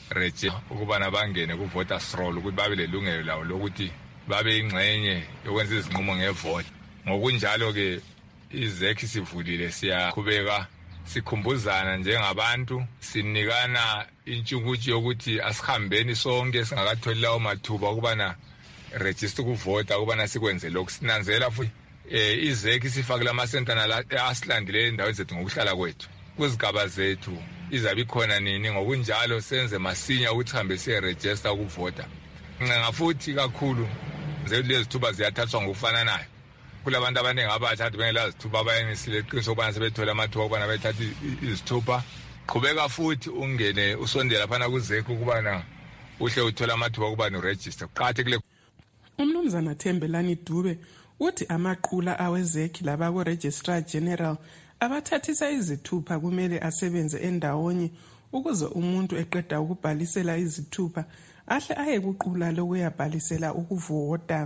register ukubana bangene ku voters roll ukuthi babe lelungelo lawo lokuthi babe ingxenye yokwenza izinqumo ngevote. Ngokunjalo ke izekhi sivulile siyakhubeka sikhumbuzana njengabantu sinikana intshukutshu yokuthi asihambeni sonke singakatholi lawo mathuba ukubana register ukuvota ukubana sikwenze lokhu. Sinanzela futhi eh izekhi sifake lama center nala asilandile endaweni zethu ngokuhlala kwethu kuzigaba zethu izabe ikhona nini. Ngokunjalo senze masinya ukuthi hambe siye register ukuvota. Ncenga futhi kakhulu lezi thuba ziyathathwa ngokufananayo. Kulabantu abaningi abathatha bengela zithuba bayenisile iqiniso ukubana sebethola amathuba ukubana bethatha izithuba. Qhubeka futhi ungene usondela phana kuzekho ukubana uhle uthola amathuba ukubana uregister. Kuqakathekile. Umnumzana Thembelani Dube uthi amaqula awezekhi laba ku Registrar General abathathisa izithupha kumele asebenze endawonye ukuze umuntu eqeda ukubhalisela izithupha ahle aye kuqula lokuyabhalisela ukuvota.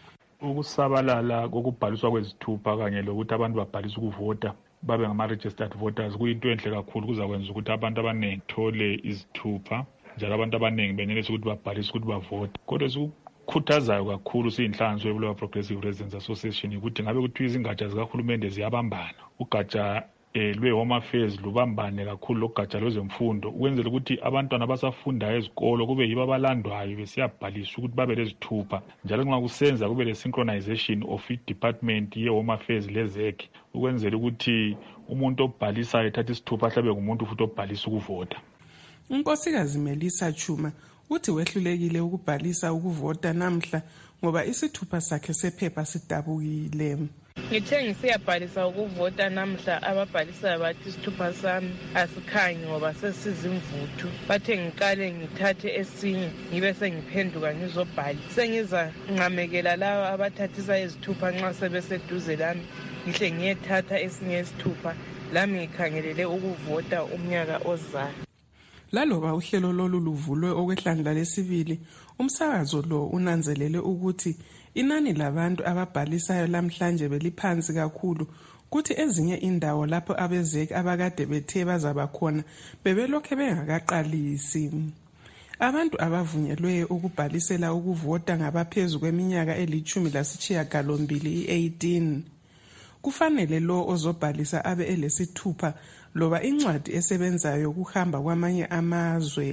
Ukusabalala kokubhaliswa kwezithupha kanye lokuthi abantu babhalise ukuvota babe ngama-registered voters kuyinto enhle kakhulu kuzakwenza ukuthi abantu abaningi thole izithupha njalo abantu abaningi benelise ukuthi babhalise ukuthi bavote. Kodwa esikukhuthazayo kakhulu siyinhlanganiso yeBulawayo Progressive Residents Association ukuthi ngabe kuthiwa izingatsha zikahulumende ziyabambana. Ugatsha eh lwe-Home Affairs lubambane kakhulu lokugatsha lwezemfundo ukwenzela ukuthi abantwana abasafundayo ezikolo kube yibo abalandwayo besiyabhalisa ukuthi babe lezithupha. Njalo nxa kusenza kube le synchronization of i-department ye-Home Affairs lezekhi ukwenzela ukuthi umuntu obhalisayo ethatha isithupha ahlabe ngumuntu futhi obhalisa ukuvota. Unkosikazi Melissa Chuma uthi wehlulekile ukubhalisa ukuvota namhla ngoba isithupha sakhe sephepha sidabukile. Ngithe ngisiyabhalisa ukuvota namhla ababhalisayo bathi isithupha sami asikhanyi ngoba sesizimvuthu. Bathe ngiqale ngithathe esinye ngibe sengiphenduka ngizobhala. Sengiza nqamekela lawa abathathisa izithupha nxa sebeseduze lami ngihle ngiyethatha esinye isithupha lami ngikhangelele ukuvota umnyaka ozayo. Laloba uhlelo lolu luvulwe okwehlandla lesibili, umsakazo lo unanzelele ukuthi inani labantu ababhalisayo lamhlanje beliphansi kakhulu kuthi ezinye indawo lapho abezeki abakade bethe bazabakhona bebelokhe bengakaqalisi. Abantu abavunyelwe ukubhalisela ukuvota ngabaphezu kweminyaka elithumi lasitshiyagalombili i-eighteen. Kufanele lo ozobhalisa abe elesithupha loba incwadi esebenzayo ukuhamba kwamanye amazwe.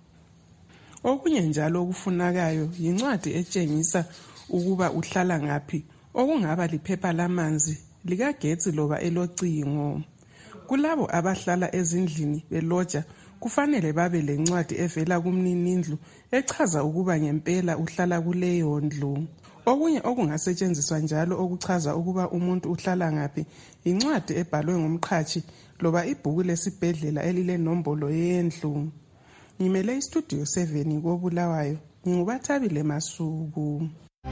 Okunye njalo okufunakayo yincwadi etshengisa ukuba uhlala ngaphi, okungaba liphepha lamanzi, likagetsi loba elocingo. Kulabo abahlala ezindlini beloja kufanele babe lencwadi evela kumninindlu echaza ukuba ngempela uhlala kuleyo ndlu. Okunye okungasetshenziswa njalo okuchaza ukuba umuntu uhlala ngaphi incwadi ebhalwe ngumqhashi loba ibhuku lesibhedlela elilenombolo yendlu. Ngimele istudio seven koBulawayo, ngingubathabile Masuku.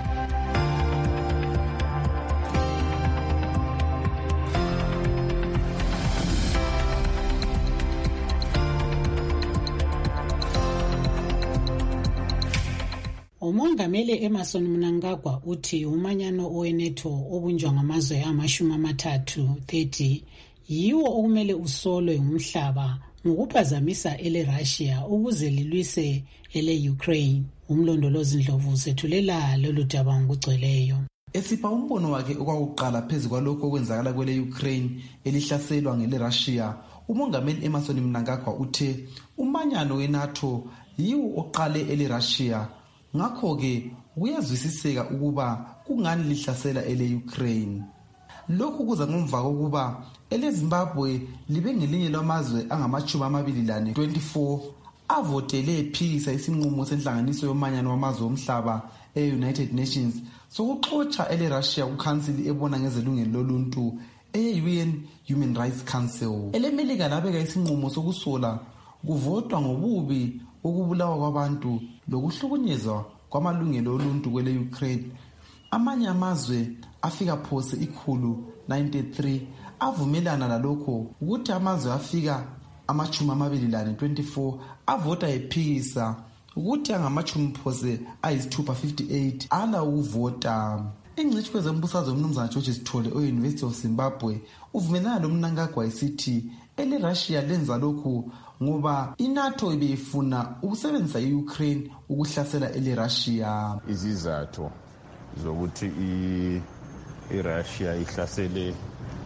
Umongameli Emerson Mnangagwa uthi umanyano oweneto obunjwa ngamazwe amashumi amathathu thirty yiwo okumele usolwe umhlaba ngokuphazamisa ele Russia ukuze lilwise ele Ukraine. Umlondolozi Ndlovu sethulela lolu daba ngokugcweleyo. Esipha umbono wakhe okwakuqala phezulu kwalokho okwenzakala kwele Ukraine elihlaselwa ngele Russia, umongameli Emerson Mnangagwa uthe umanyano weNATO yiwo oqale ele Russia. Ngakho ke kuyazwisiseka ukuba kungani lihlasela ele Ukraine. Lokhu kuza ngomva kokuba ele Zimbabwe libe ngelinye lamazwe angamachumi amabili lane twenty-four avotele ephikisa isinqumo senhlanganiso yomanyano wamazwe omhlaba e-United Nations sokuxotsha ele Russia kuCouncil ebona ngezelungelo loluntu e-U N Human Rights Council. Ele Melika labeka isinqumo sokusola kuvotwa ngobubi ukubulawa kwabantu lokuhlukunyezwa kwamalungelo oluntu kwele Ukraine. Amanye amazwe afika phose ikhulu ninety-three avumelana lalokho ukuthi amazwe afika amachumi amabili lane twenty-four avota ephikisa ukuthi angamachumi phose ayisithupha fifty-eight ala ukuvota. Ingcitshi kwezembusazwe umnumzana George Sithole o-University of Zimbabwe uvumelana lo Mnangagwa esithi ele Russia lenza lokhu ngoba iNATO ibefuna ukusebenzisa iUkraine ukuhlasela eleRussia. Izizathu zokuthi iRussia ihlasele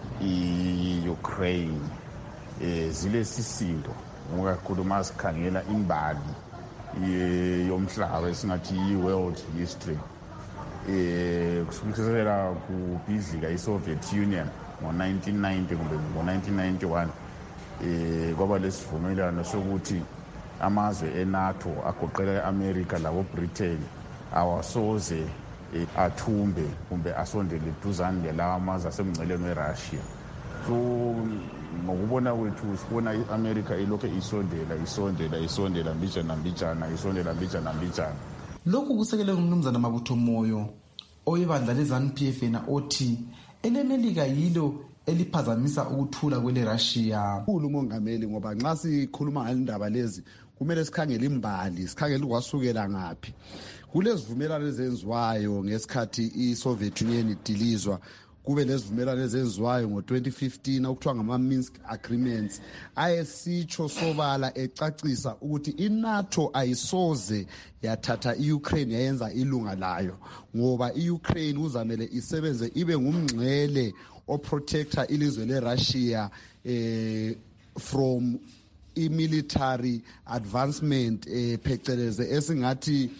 iUkraine eh zilesisindo ngokakhulu masikhangela imbali yomhlaba esingathi yi-world history eh kusukela kubhidlika iSoviet Union ngo nineteen ninety kumbe ngo nineteen ninety-one eh kwaba lesivumelwano sokuthi amazwe eNATO agoqela eAmerica labo Britain awasoze athumbe kumbe asondele duzane lelawa amazwe asemngceleni weRussia. So ngokubona kwethu sibona iAmerica ilokhu isondela isondela isondela mbijana mbijana isondela mbijana mbijana. Lokhu kusekelwe ngumnumzana Mabutho Moyo oyebandla leZANU P F na othi elemelika yilo eliphazamisa ukuthula kwele Russia. Ukhulu mongameli ngoba nxa sikhuluma ngalindaba lezi kumele sikhangele imbali sikhangele ukwasukela ngaphi. Kulezivumelwano ezenziwayo ngesikhathi iSoviet Union idilizwa kube lezivumelwano ezenziwayo ngo twenty fifteen okuthiwa ngama Minsk agreements ayesitsho sobala ecacisa ukuthi iNATO ayisoze yathatha iUkraine yayenza ilunga layo ngoba iUkraine uzamele isebenze ibe ngumngcele oprotector ilizwe leRussia eh from i-military advancement eh pheceleze esingathi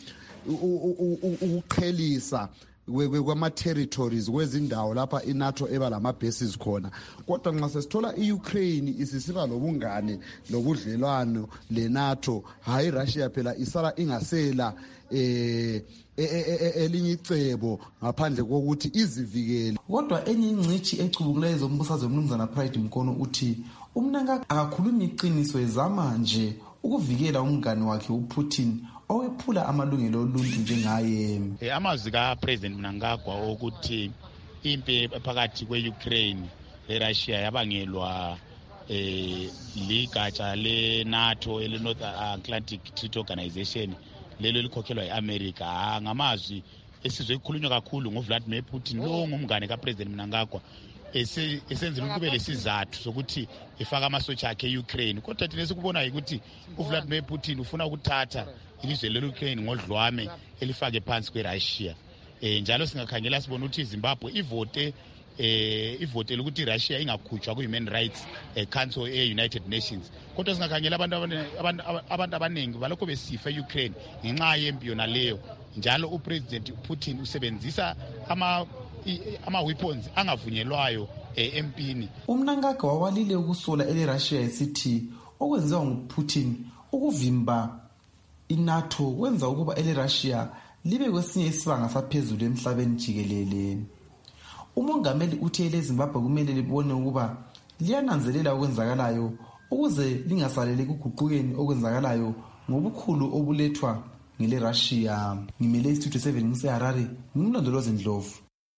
ukuqhelisa kwama-territories kwezindawo lapha iNATO eba lama-bases khona. Kodwa nxa sesithola i-Ukraine isisiba lobungane lobudlelwano leNATO, hayi iRussia phela isala ingasela eh elinye icebo ngaphandle kokuthi izivikele. Kodwa enye ingcithi ecubukileyo ezombusazwe umnumzana Pride Mkono uthi umnanga akakhulumi iqiniso ezama nje ukuvikela umngane wakhe uPutin owephula amalungelo oluntu njengaye. Amazwi kaPresident Mnangagwa ukuthi impi phakathi kweUkraine leRussia yabangelwa eh ligatsha leNATO ele-North Atlantic Treaty Organization lelo likhokhelwa eAmerica. Ngamazwi esizwe ikhulunywa kakhulu ngoVladimir Putin lo ngumngane kaPresident Mnangagwa esenzile ukube lesizathu sokuthi ifaka amasotsha akhe eUkraine. Kodwa thina sikubona ukuthi uVladimir Putin ufuna ukuthatha ilizwe leUkraine ngodlwame elifake phansi kweRussia. Eh njalo singakhangela sibona ukuthi iZimbabwe ivote eh ivote ukuthi iRussia ingakhutshwa ku-Human Rights Council e-United Nations. Kodwa singakhangela abantu abantu abantu abaningi balokho besifa eUkraine ngenxa yempi yona leyo. Njalo uPresident Putin usebenzisa ama ama weapons angavunyelwayo empini. Umnangagwa wawalile ukusola eleRussia esithi okwenziwa nguPutin ukuvimba iNATO kwenza ukuba eleRussia libe kwesinye isibanga saphezulu emhlabeni jikelele. Umongameli uthi eleZimbabwe kumele libone ukuba liyananzelela okwenzakalayo ukuze lingasalele kuguqukeni okwenzakalayo ngobukhulu obulethwa ngeleRussia. Ngimele iStudio seven ngiseHarare, ngimlondolozi Ndlovu.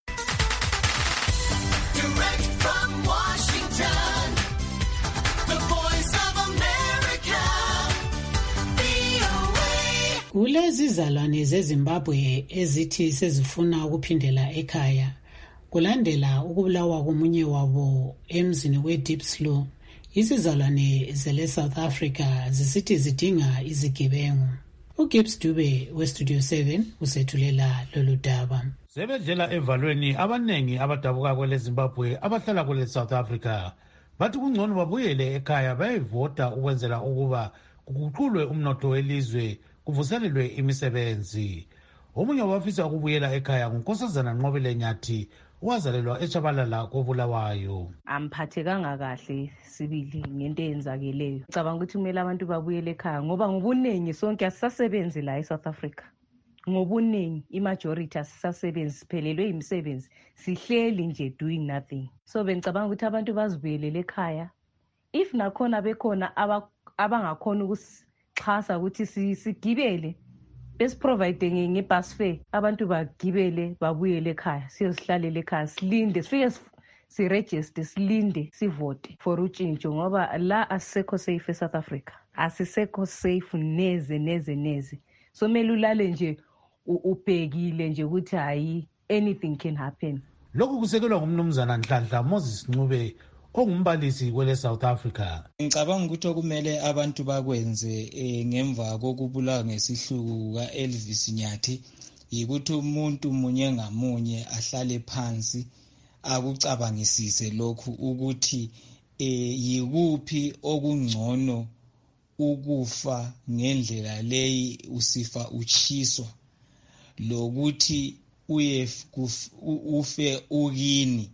Kulezi zalwane zeZimbabwe ezithi sezifuna ukuphindela ekhaya kulandela ukubulawa komunye wabo emzini weDiepslow. Izizalwane zele South Africa zisithi zidinga izigebengu. uGibbs Dube weStudio seven usethulela lolu daba. Sebedlela evalweni abanengi abadabuka kwele Zimbabwe abahlala kwele South Africa bathi kungcono babuyele ekhaya bayivota ukwenzela ukuba kuguqulwe umnotho welizwe kuvuselelwe imisebenzi. Omunye wabafisa ukubuyela ekhaya nguNkosazana Nqobele Nyathi wazalelwa eChabalala koBulawayo. Amphathekanga kahle sibili ngento eyenzakeleyo. Ngicabanga ukuthi kumele abantu babuyele ekhaya ngoba ngobuningi sonke asisasebenzi la eSouth Africa. Ngobuningi imajority asisasebenzi siphelelwe imisebenzi sihleli nje doing nothing. So bengicabanga ukuthi abantu bazibuyelele ekhaya. If nakhona bekhona abangakhona ukusixhasa ukuthi sigibele besiprovide ngebus fare abantu bagibele babuyele ekhaya siyosihlalela ekhaya silinde sifike siregister silinde sivote for utshintsho ngoba la asisekho safe eSouth Africa asisekho safe neze neze neze so mele ulale nje ubhekile nje ukuthi hayi anything can happen. Lokhu kusekelwa ngumnumzana Nhlanhla Moses Ncube ongumbalisi kwele South Africa. Ngicabanga ukuthi okumele abantu bakwenze e, ngemva kokubulawa ngesihluku ka Elvis Nyathi yikuthi umuntu munye ngamunye ahlale phansi akucabangisise lokhu ukuthi e, yikuphi okungcono ukufa ngendlela leyi usifa uchiswa lokuthi uye ufe ukini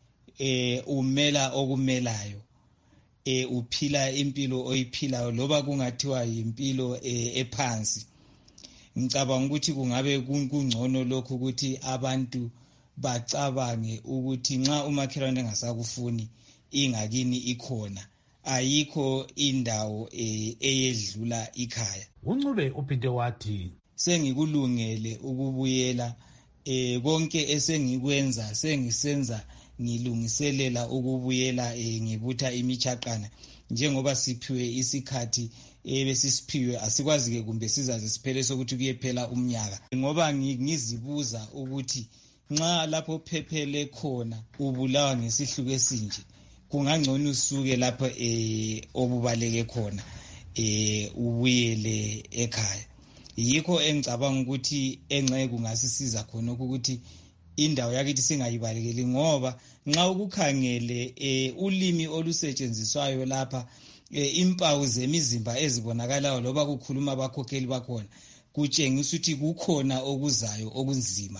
eh umela okumelayo eh uphila impilo oyiphilayo loba kungathiwa impilo eh, ephansi. Ngicabanga ukuthi kungabe kungcono lokho ukuthi abantu bacabange ukuthi nxa umakhelwane engasakufuni ingakini ikhona ayikho indawo eh, eyedlula ikhaya. uNcube uphinde wathi sengikulungele ukubuyela eh konke esengikwenza sengisenza ngilungiselela ukubuyela eh, ngibutha imichaqana njengoba siphiwe isikhathi ebesisiphiwe asikwazi ke kumbe sizaze siphele sokuthi kuyephela umnyaka ngoba ngizibuza ukuthi nxa lapho phephele khona ubulawa ngesihluku esinje kungangcono usuke lapho eh obubaleke khona eh ubuyele ekhaya. Yikho engicabanga ukuthi engceke kungasisiza khona ukuthi indawo yakithi singayibalekeli ngoba nxa ukukhangele eh ulimi olusetshenziswayo lapha eh, impawu zemizimba ezibonakalayo loba kukhuluma abakhokheli bakhona kutshengisa ukuthi kukhona okuzayo okunzima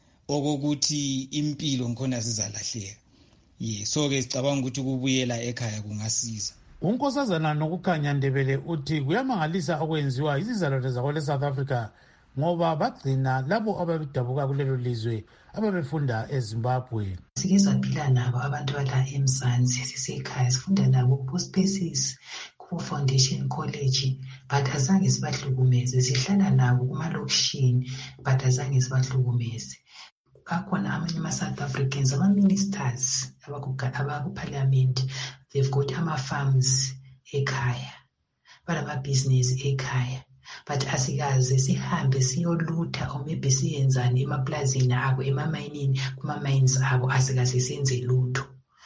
okokuthi impilo ngikhona zizalahleka. Ye so ke sicabanga ukuthi kubuyela ekhaya kungasiza. uNkosazana Nokukhanya Ndebele uthi kuyamangalisa okwenziwa izizalwane zakwele South Africa ngoba bagcina labo ababidabuka kulelo lizwe ababefunda eZimbabwe. Sike saphila nabo abantu bala eMzansi sisekhaya sifunda nabo ku-Spaces ku-Foundation College but azange sibahlukumeze sihlala nabo kumalokishini but azange sibahlukumeze. Akhona amanye ama-South Africans ama-ministers abaku-parliament they've got ama-farms ekhaya balama-business ekhaya but asikaze sihambe siyolutha or maybe siyenzani emaplazini abo emamayinini kuma-mines abo asikaze senze lutho.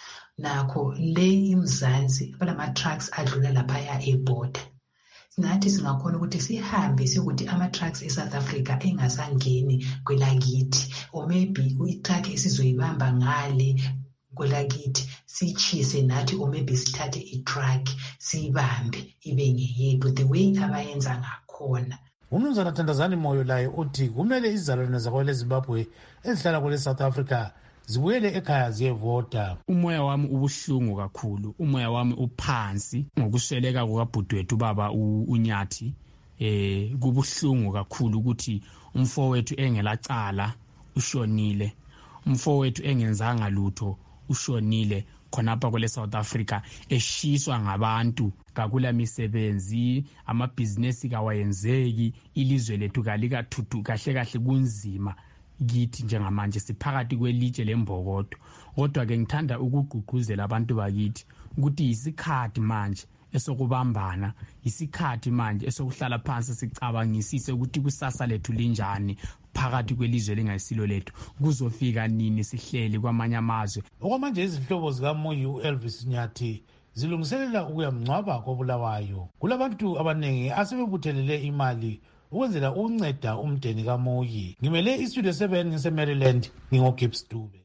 Nakho le iMzansi balama-trucks adlula laphaya eborder nathi singakhona ukuthi sihambe siyokuthi ama-trucks eSouth Africa engasangeni kwelakithi or maybe i-truck esizoyibamba ngale kwelakithi sichise nathi or maybe sithathe i-truck siyibambe ibe ngeyethu the way abayenza ngakhona. uMnumzana Thandazani Moyo laye uthi kumele izizalwane zakwele Zimbabwe ezihlala kwele South Africa zibuyele ekhaya ziyevota. Umoya wami ubuhlungu kakhulu, umoya wami uphansi ngokusweleka kukabhudwethu baba uNyathi. Eh kubuhlungu kakhulu ukuthi umfowethu engelacala ushonile, umfowethu engenzanga lutho ushonile khonapha kwele South Africa eshiswa ngabantu kakula misebenzi amabhizinesi kawayenzeki ilizwe lethu kalikathuthu kahle kahle kunzima kithi njengamanje siphakathi kwelitshe lembokodo. Kodwa ke ngithanda ukugqugquzela abantu bakithi ukuthi isikhathi manje esokubambana, isikhathi manje esokuhlala phansi sicabangisise ukuthi kusasa lethu linjani phakathi kwelizwe lengayisilo lethu, kuzofika nini sihleli kwamanye amazwe. Okwamanje izihlobo zikaMoyo uElvis Nyathi zilungiselela ukuyamngcwaba kobulawayo. Kulabantu abanengi asebebuthelele imali ukwenzela ukunceda umndeni kaMoyi. Ngimele istudio seven ngise-Maryland, ngingoGibbs Dube.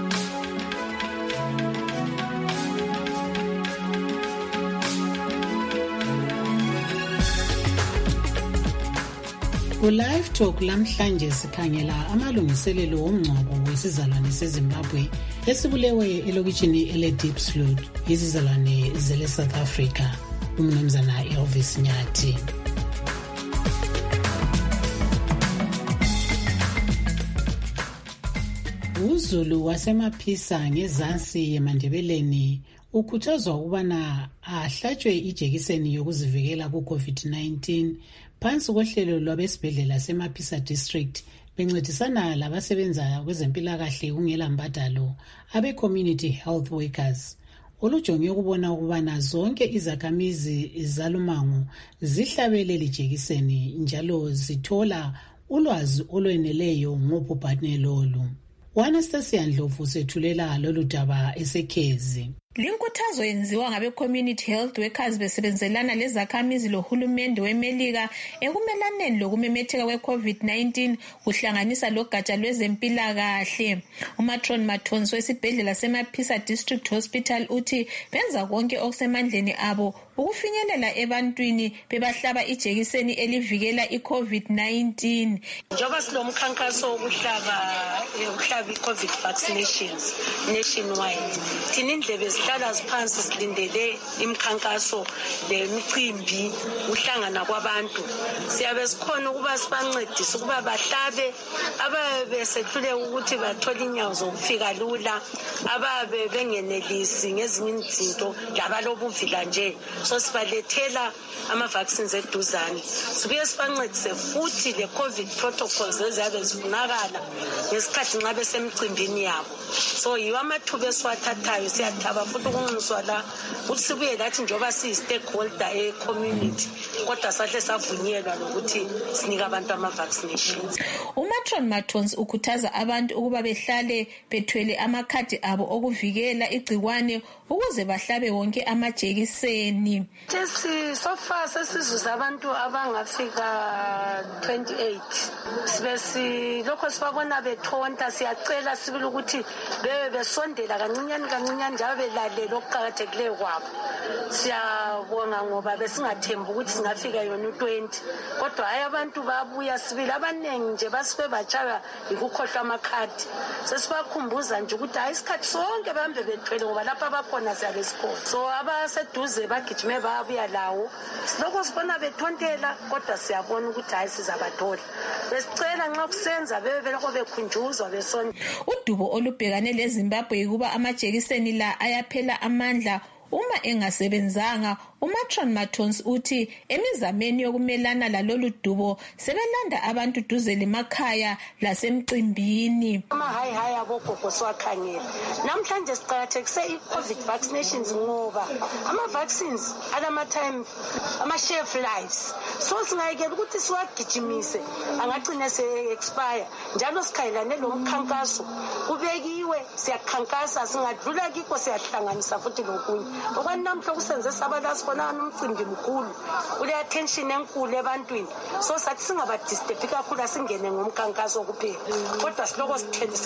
Ku-Live Talk lamhlanje sikhangela amalungiselelo womngcwabo wesizalwane seZimbabwe esibulewe elokitshini ele-Diepsloot izizalwane zele South Africa, uMnumzana Elvis Nyathi. uZulu wasemaphisa ngezansi yeMandebeleni ukhuthazwa ukubana ahlatshwe ijekiseni yokuzivikela ku-COVID nineteen phansi kohlelo lwabesibhedlela semaphisa district bencedisana labasebenza kwezempilakahle kungela mbadalo abe-community health workers olujonge ukubona ukubana zonke izakhamizi zalumango zihlabele lijekiseni njalo zithola ulwazi olweneleyo ngobhubhane lolu. U-Anastasia Ndlovu sethulela lolu daba esekhezi. Linkuthazo yenziwa ngabe community health workers besebenzelana lezakhamizi lohulumende weMelika ekumelaneni lokumemetheka kwe-COVID nineteen kuhlanganisa logatsha lwezempilakahle. uMatron Matonsi wesibhedlela seMaphisa District Hospital uthi benza konke okusemandleni abo ukufinyelela ebantwini bebahlaba ijekiseni elivikela i-COVID nineteen. Njoba silomkhankaso wokuhlaba ukuhlaba i-COVID vaccinations nationwide. Thina indlebe zihlala ziphansi silindele imikhankaso lemicimbi uhlangana kwabantu. Siyabe sikhona ukuba sibancedise ukuba bahlabe ababe besehlule ukuthi bathole inyawo zokufika lula, ababe bengenelisi ngezinye izinto labalobuvila nje. So sibalethela ama-vaccines eduzane. Sibuye sibancedise futhi le-COVID protocols eziyabe zifunakala ngesikhathi nxa besemcimbini yabo. So yiwo amathuba esiwathathayo, siyathaba futhi ukunxuswa la ukuthi sibuye lathi njengoba siyi-stakeholder e-community kodwa sahle savunyelwa nokuthi sinike abantu ama-vaccinations. uMatron Matonsi ukhuthaza abantu ukuba behlale bethwele amakhadi abo okuvikela igcikwane ukuze bahlabe wonke amajekiseni. Sesi so far sesizuza abantu abangafika twenty-eight. Sibe silokho sibabona bethonta, siyacela sibili ukuthi bebe besondela kancinyane kancinyane njalo belalela okuqakathekileyo kwabo. Siyabonga ngoba besingathembi ukuthi singafika yona u-twenty kodwa hayi abantu babuya sibili abaningi nje basibe batshaya ikukhohlwa amakhadi. Sesibakhumbuza nje ukuthi hayi isikhathi sonke bahambe bethwele ngoba lapha abakhona siyabe sikhona. So abaseduze bagijime babuya lawo. Silokho sibona bethontela kodwa siyabona ukuthi hayi sizabathola. Besicela nxa kusenza bebe belokho bekhunjuzwa besonke. Udubo olubhekane leZimbabwe ukuba amajekiseni la ayaphela amandla uma engasebenzanga. uMatron Matonsi uthi emizameni yokumelana lalolu dubo sebelanda abantu duze lemakhaya lasemcimbini. Ama-hayi hayi abogogo siwakhangela. Namhlanje siqakathekise i-COVID vaccinations ngoba ama-vaccines alama-time, ama-shelf lives. So singayekela ukuthi siwagijimise angagcine se-expire. Njalo sikhangelane lo mkhankaso kubekiwe, siyakhankasa, singadlula kikho siyahlanganisa futhi lokunye. Okwanamhla kusenze sabalasi bona umcimbi mkhulu ule attention enkulu ebantwini. So sathi singabadisturb kakhulu asingene ngomkhankaso kuphela. Kodwa siloko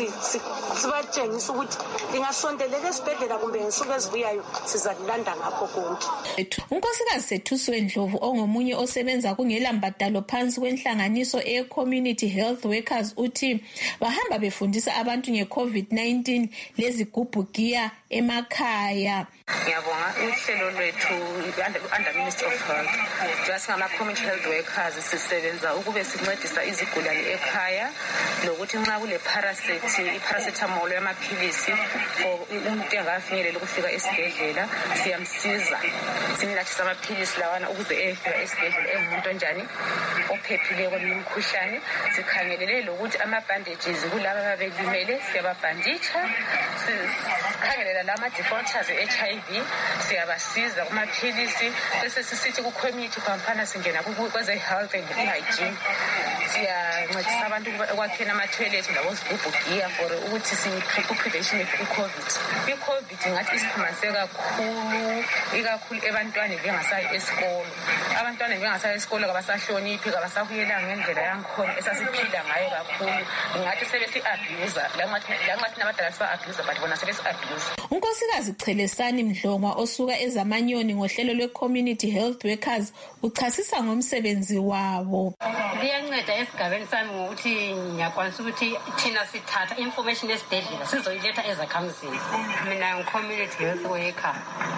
sibatshengisa ukuthi ingasondelela esibhedlela kumbe ngesuku ezibuyayo sizalilanda ngakho konke. uNkosikazi Sethusiwe Ndlovu ongomunye osebenza kungela mbadalo phansi kwenhlanganiso e-Community Health Workers uthi bahamba befundisa abantu nge-COVID nineteen lezigubhu giya emakhaya. Ngiyabonga uhlelo lwethu under Ministry of Health. Jasingama community health workers sisebenza ukube sincedisa izigulane ekhaya lokuthi nxa kule parasite iparacetamol yamaphilisi umuntu engafinyelela ukufika esibhedlela siyamsiza simnathisa amaphilisi lawana ukuze efika esibhedlela engumuntu onjani ophephile kwemikhuhlane. Sikhangelele lokuthi ama-bandages kulabo ababelimele siyababhanditsha, sikhangelela lama defaulters e-H I V siyabasiza kumaphilisi. Bese sisithi ku-community campaign singena kweze health and hygiene, siyancedisa abantu ekwakheni ama-toilet labozigubhu giya for ukuthi siku-prevention i-COVID. I-COVID ngathi isiphamise kakhulu ikakhulu ebantwaneni bengasayi esikolo. Abantwana bengasayi esikolo kabasahloniphi, kabasabuyela ngendlela yankhona esasiphila ngayo kakhulu. Ngathi sebesi-abuser langathi nabadala siba-abuser but bona sebesi-abuser. uNkosikazi Chelesani Mdlongwa osuka eZamanyoni ngohlelo lwe-Community Health Workers uchasisa ngomsebenzi wabo. Liyanceda esigabeni sami ngokuthi ngiyakwanisa ukuthi thina sithatha information esibhedlela sizoyiletha ezakhamizini. Mina ngi-community health worker.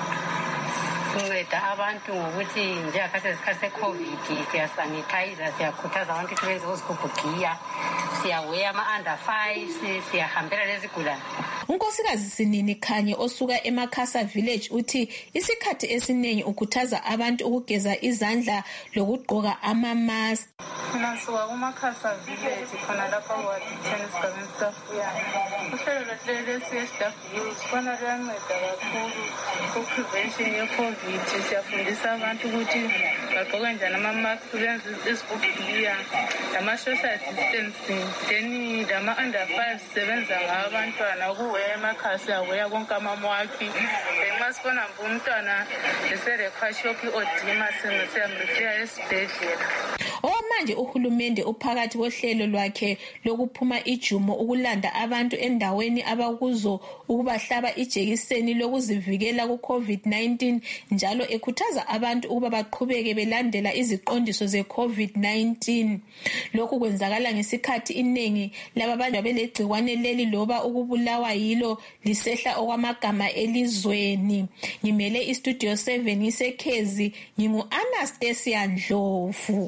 Sinceda abantu ngokuthi njengakhathi isikhathi se-COVID siyasanitizer, siyakhuthaza abantu ukuthi benze uzigubhu giya, siyaweya ama-under five, siyahambela lezigulane. uNkosikazi Sinini Khanye osuka eMakhasa Village uthi isikhathi esiningi ukhuthaza abantu ukugeza izandla lokugqoka ama-mask. Mina suka kuMakhasa Village khona lapha kwathina esigabeni safuyana. Uhlelo lwethu lesi C S W khona luyanceda kakhulu ku-prevention ye-COVID. Siyafundisa abantu ukuthi bagqoke njani ama-mask, benze izigubhu giya, lama-social distancing, then lama-under five sisebenza ngabantwana uweya emakhasi aweya konke amamwakhi nxa sibona mba umntwana eserekhwashophi odima siyamrifika esibhedlela. Okwamanje uhulumende uphakathi kohlelo lwakhe lokuphuma ijumo ukulanda abantu endaweni abakuzo ukubahlaba ijekiseni lokuzivikela ku-COVID nineteen njalo ekhuthaza abantu ukuba baqhubeke belandela iziqondiso ze-COVID nineteen. Lokhu kwenzakala ngesikhathi inengi lababantu belegcikwane leli loba ukubulawa yilo lisehla okwamagama elizweni. Ngimele istudio seven ngisekhezi, ngingu-Anastasia Ndlovu.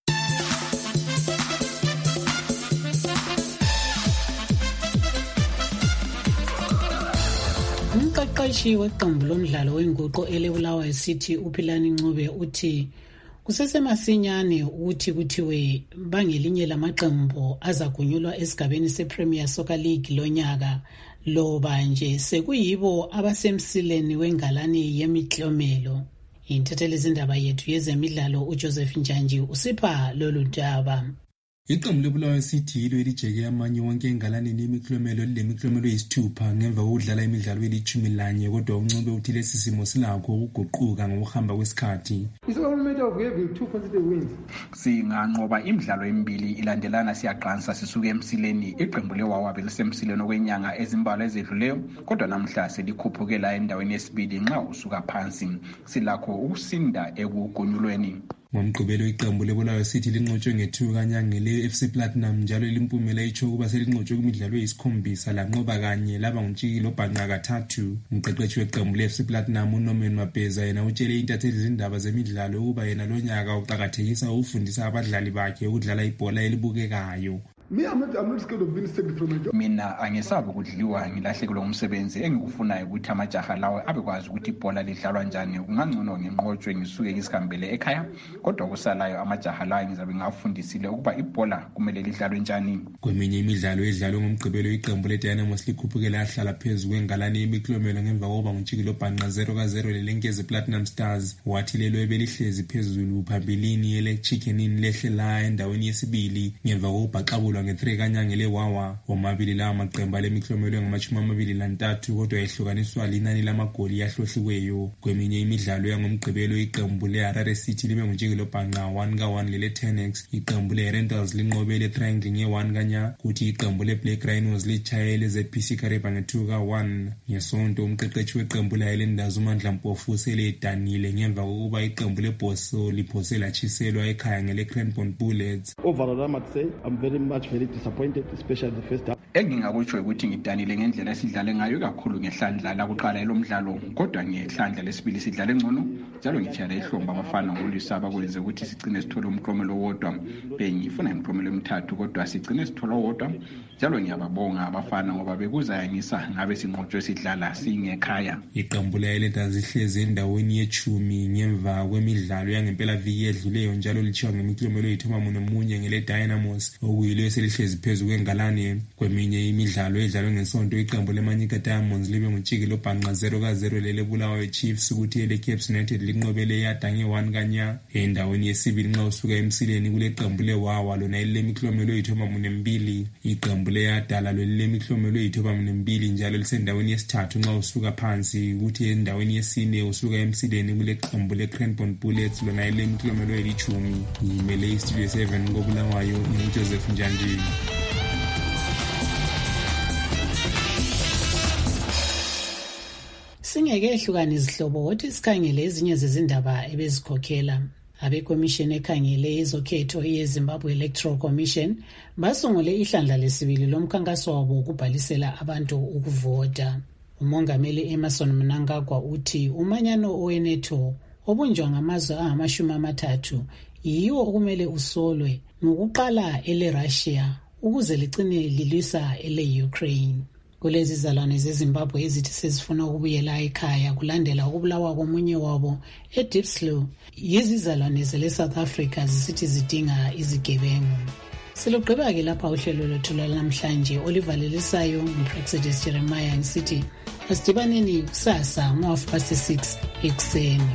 Umqeqeshi weqembu lomdlalo wenguqu elebulawayo City uPhilani Ncube uthi kusesemasinyane ukuthi kuthiwe bangelinye lamaqembu azagunyulwa esigabeni sePremier Soccer League lonyaka loba nje sekuyibo abasemsileni wengalani yemiklomelo. Inthethelezindaba yethu yezemidlalo uJoseph Njanji usipha lolu daba. Iqembu lebulawayo City yilo elijeke amanye wonke engalaneni yemiklomelo lemiklomelo eyisithupha ngemva kokudlala imidlalo elithumi lanye, kodwa uNcube uthi lesi simo silakho ukuguquka ngokuhamba kwesikhathi. Singanqoba imidlalo emibili ilandelana siyaqansa sisuke emsileni. Iqembu lewawa belisemsileni okwenyanga ezimbalwa ezedluleyo, kodwa namhla selikhuphukela endaweni yesibili nxa usuka phansi. Silakho ukusinda ekugunyulweni. Ngomgqibelo iqembu lebulawayo City linqotshwe ngethuka kanyanga le-F C Platinum njalo limpumela itsho ukuba selinqotshwe kumidlalo eyisikhombisa lanqoba kanye laba nguntshiki lobhanqa kathathu. Umqeqeshi weqembu le-F C Platinum uNorman Mabheza yena utshele intatheli zindaba zemidlalo ukuba yena lonyaka uqakathekisa ukufundisa abadlali bakhe ukudlala ibhola elibukekayo. Me, I'm not, I'm not scared of being sacked from my job. Mina angesabi ukudliwa ngilahlekelwe umsebenzi engikufunayo ukuthi amajaha lawo abekwazi ukuthi ibhola lidlalwa njani. Kungangcono nginqotshwe ngisuke ngisihambele ekhaya, kodwa kusalayo amajaha lawo ngizabe ngafundisile ukuba ibhola kumele lidlalwe njani. Kweminye imidlalo edlalwe ngomgqibelo iqembu leDynamos likhuphukela yahlala phezulu kwengalani yemiklomelo ngemva kokuba nguntshiki lobhanqa zero ka zero lelenkezi Platinum Stars. Wathi lelo ebelihlezi phezulu phambilini ele Chickenini lehle la endaweni yesibili ngemva kokubhaqabula nge-three kanyanga lewawa. Womabili lawa maqembu alemiklomelo ngamashumi amabili lantathu, kodwa yehlukaniswa linani lamagoli yahlohliweyo. Kweminye imidlalo yangomgqibelo iqembu le-Harare City libe nguntshiki lobhanqa one ka one lele-Tenex. Iqembu le-Rentals linqobe le-Triangle nge-one kanya, kuthi iqembu le-Black Rhinos litshaye le-Z P C Kareba nge-two ka one. Ngesonto umqeqeshi weqembu layilendazi uMandla Mpofu seledanile ngemva kokuba iqembu leBoso liphose latshiselwa ekhaya ngele-Cranbourne Bullets. Overall, I must say I'm very much very disappointed, especially the first half. Engingakutsho ukuthi ngidanile ngendlela esidlale ngayo kakhulu ngehlandla lakuqala elomdlalo, kodwa ngehlandla lesibili sidlale ngcono njalo ngithiyale ihlomba abafana ngokulisaba kwenze ukuthi sigcine sithole umklomelo owodwa. Bengifuna imklomelo emithathu kodwa sigcine sithola owodwa. Njalo ngiyababonga abafana ngoba bekuzayangisa ngabe sinqotshwe sidlala singekhaya. Iqembu le-Highlanders lihlezi endaweni yechumi ngemva kwemidlalo yangempela viki edluleyo njalo litshiwa ngemiklomelo eyithoma munye ngele-Dynamos okuyilo eselihlezi phezu kwengalane. Kweminye imidlalo edlalwe ngesonto iqembu leManyika Diamonds libe nguntshiki lobhanqa zero ka zero lele-Bulawayo Chiefs, ukuthi ele-Cape United linqobele yada nge-one kanya. Endaweni yesibili nxa usuka emsileni kule qembu lewawa lona elilemiklomelo eyithoma mune mbili. Iqembu leyadala lelilemiklomelo eyithoma mune mbili njalo lisendaweni yesithathu nxa usuka phansi, ukuthi endaweni yesine usuka emsileni kule qembu le-Cranbourne Bullets lona elilemiklomelo elithumi. Ngimele istudio seven kobulawayo ngingu-Joseph Njanji. Singeke ehlukane izihlobo wothi sikhangele ezinye zezindaba ebezikhokhela. Abekomishini ekhangele ezokhetho yeZimbabwe Electoral Commission basungule ihlandla lesibili lomkhankaso wabo ukubhalisela abantu ukuvota. Umongameli Emmerson Mnangagwa uthi umanyano oweNATO obunjwa ngamazwe angamashumi amathathu yiwo okumele usolwe ngokuqala ele-Russia ukuze ligcine lilwisa ele-Ukraine. Kulezi zalwane zeZimbabwe ezithi sezifuna ukubuyela ekhaya kulandela ukubulawa komunye wabo eDiepslow, yizizalwane zele-South Africa zisithi zidinga izigebengu. Silugqiba-ke lapha uhlelo lwethu lwanamhlanje olivalelisayo nguPraxedis Jeremiah ngisithi asidibaneni kusasa ngo-half past six ekuseni.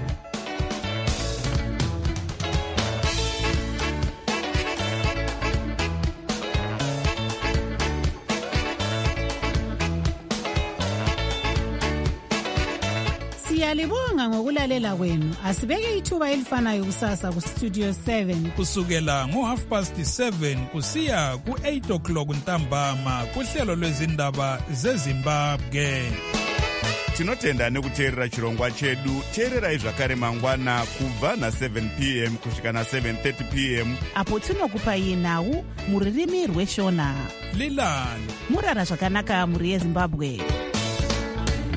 Siyalibonga ngokulalela kwenu. Asibeke ithuba elifanayo kusasa ku Studio seven. Kusukela ngo half past seven kusiya ku eight o'clock ntambama kuhlelo lwezindaba zeZimbabwe. Tinotenda nekuteerera chirongwa chedu. Teererai zvakare mangwana kubva na seven p m kusvika na seven thirty p m apo tinokupai nhau muririmi rweshona. Lilani murara zvakanaka muri yeZimbabwe.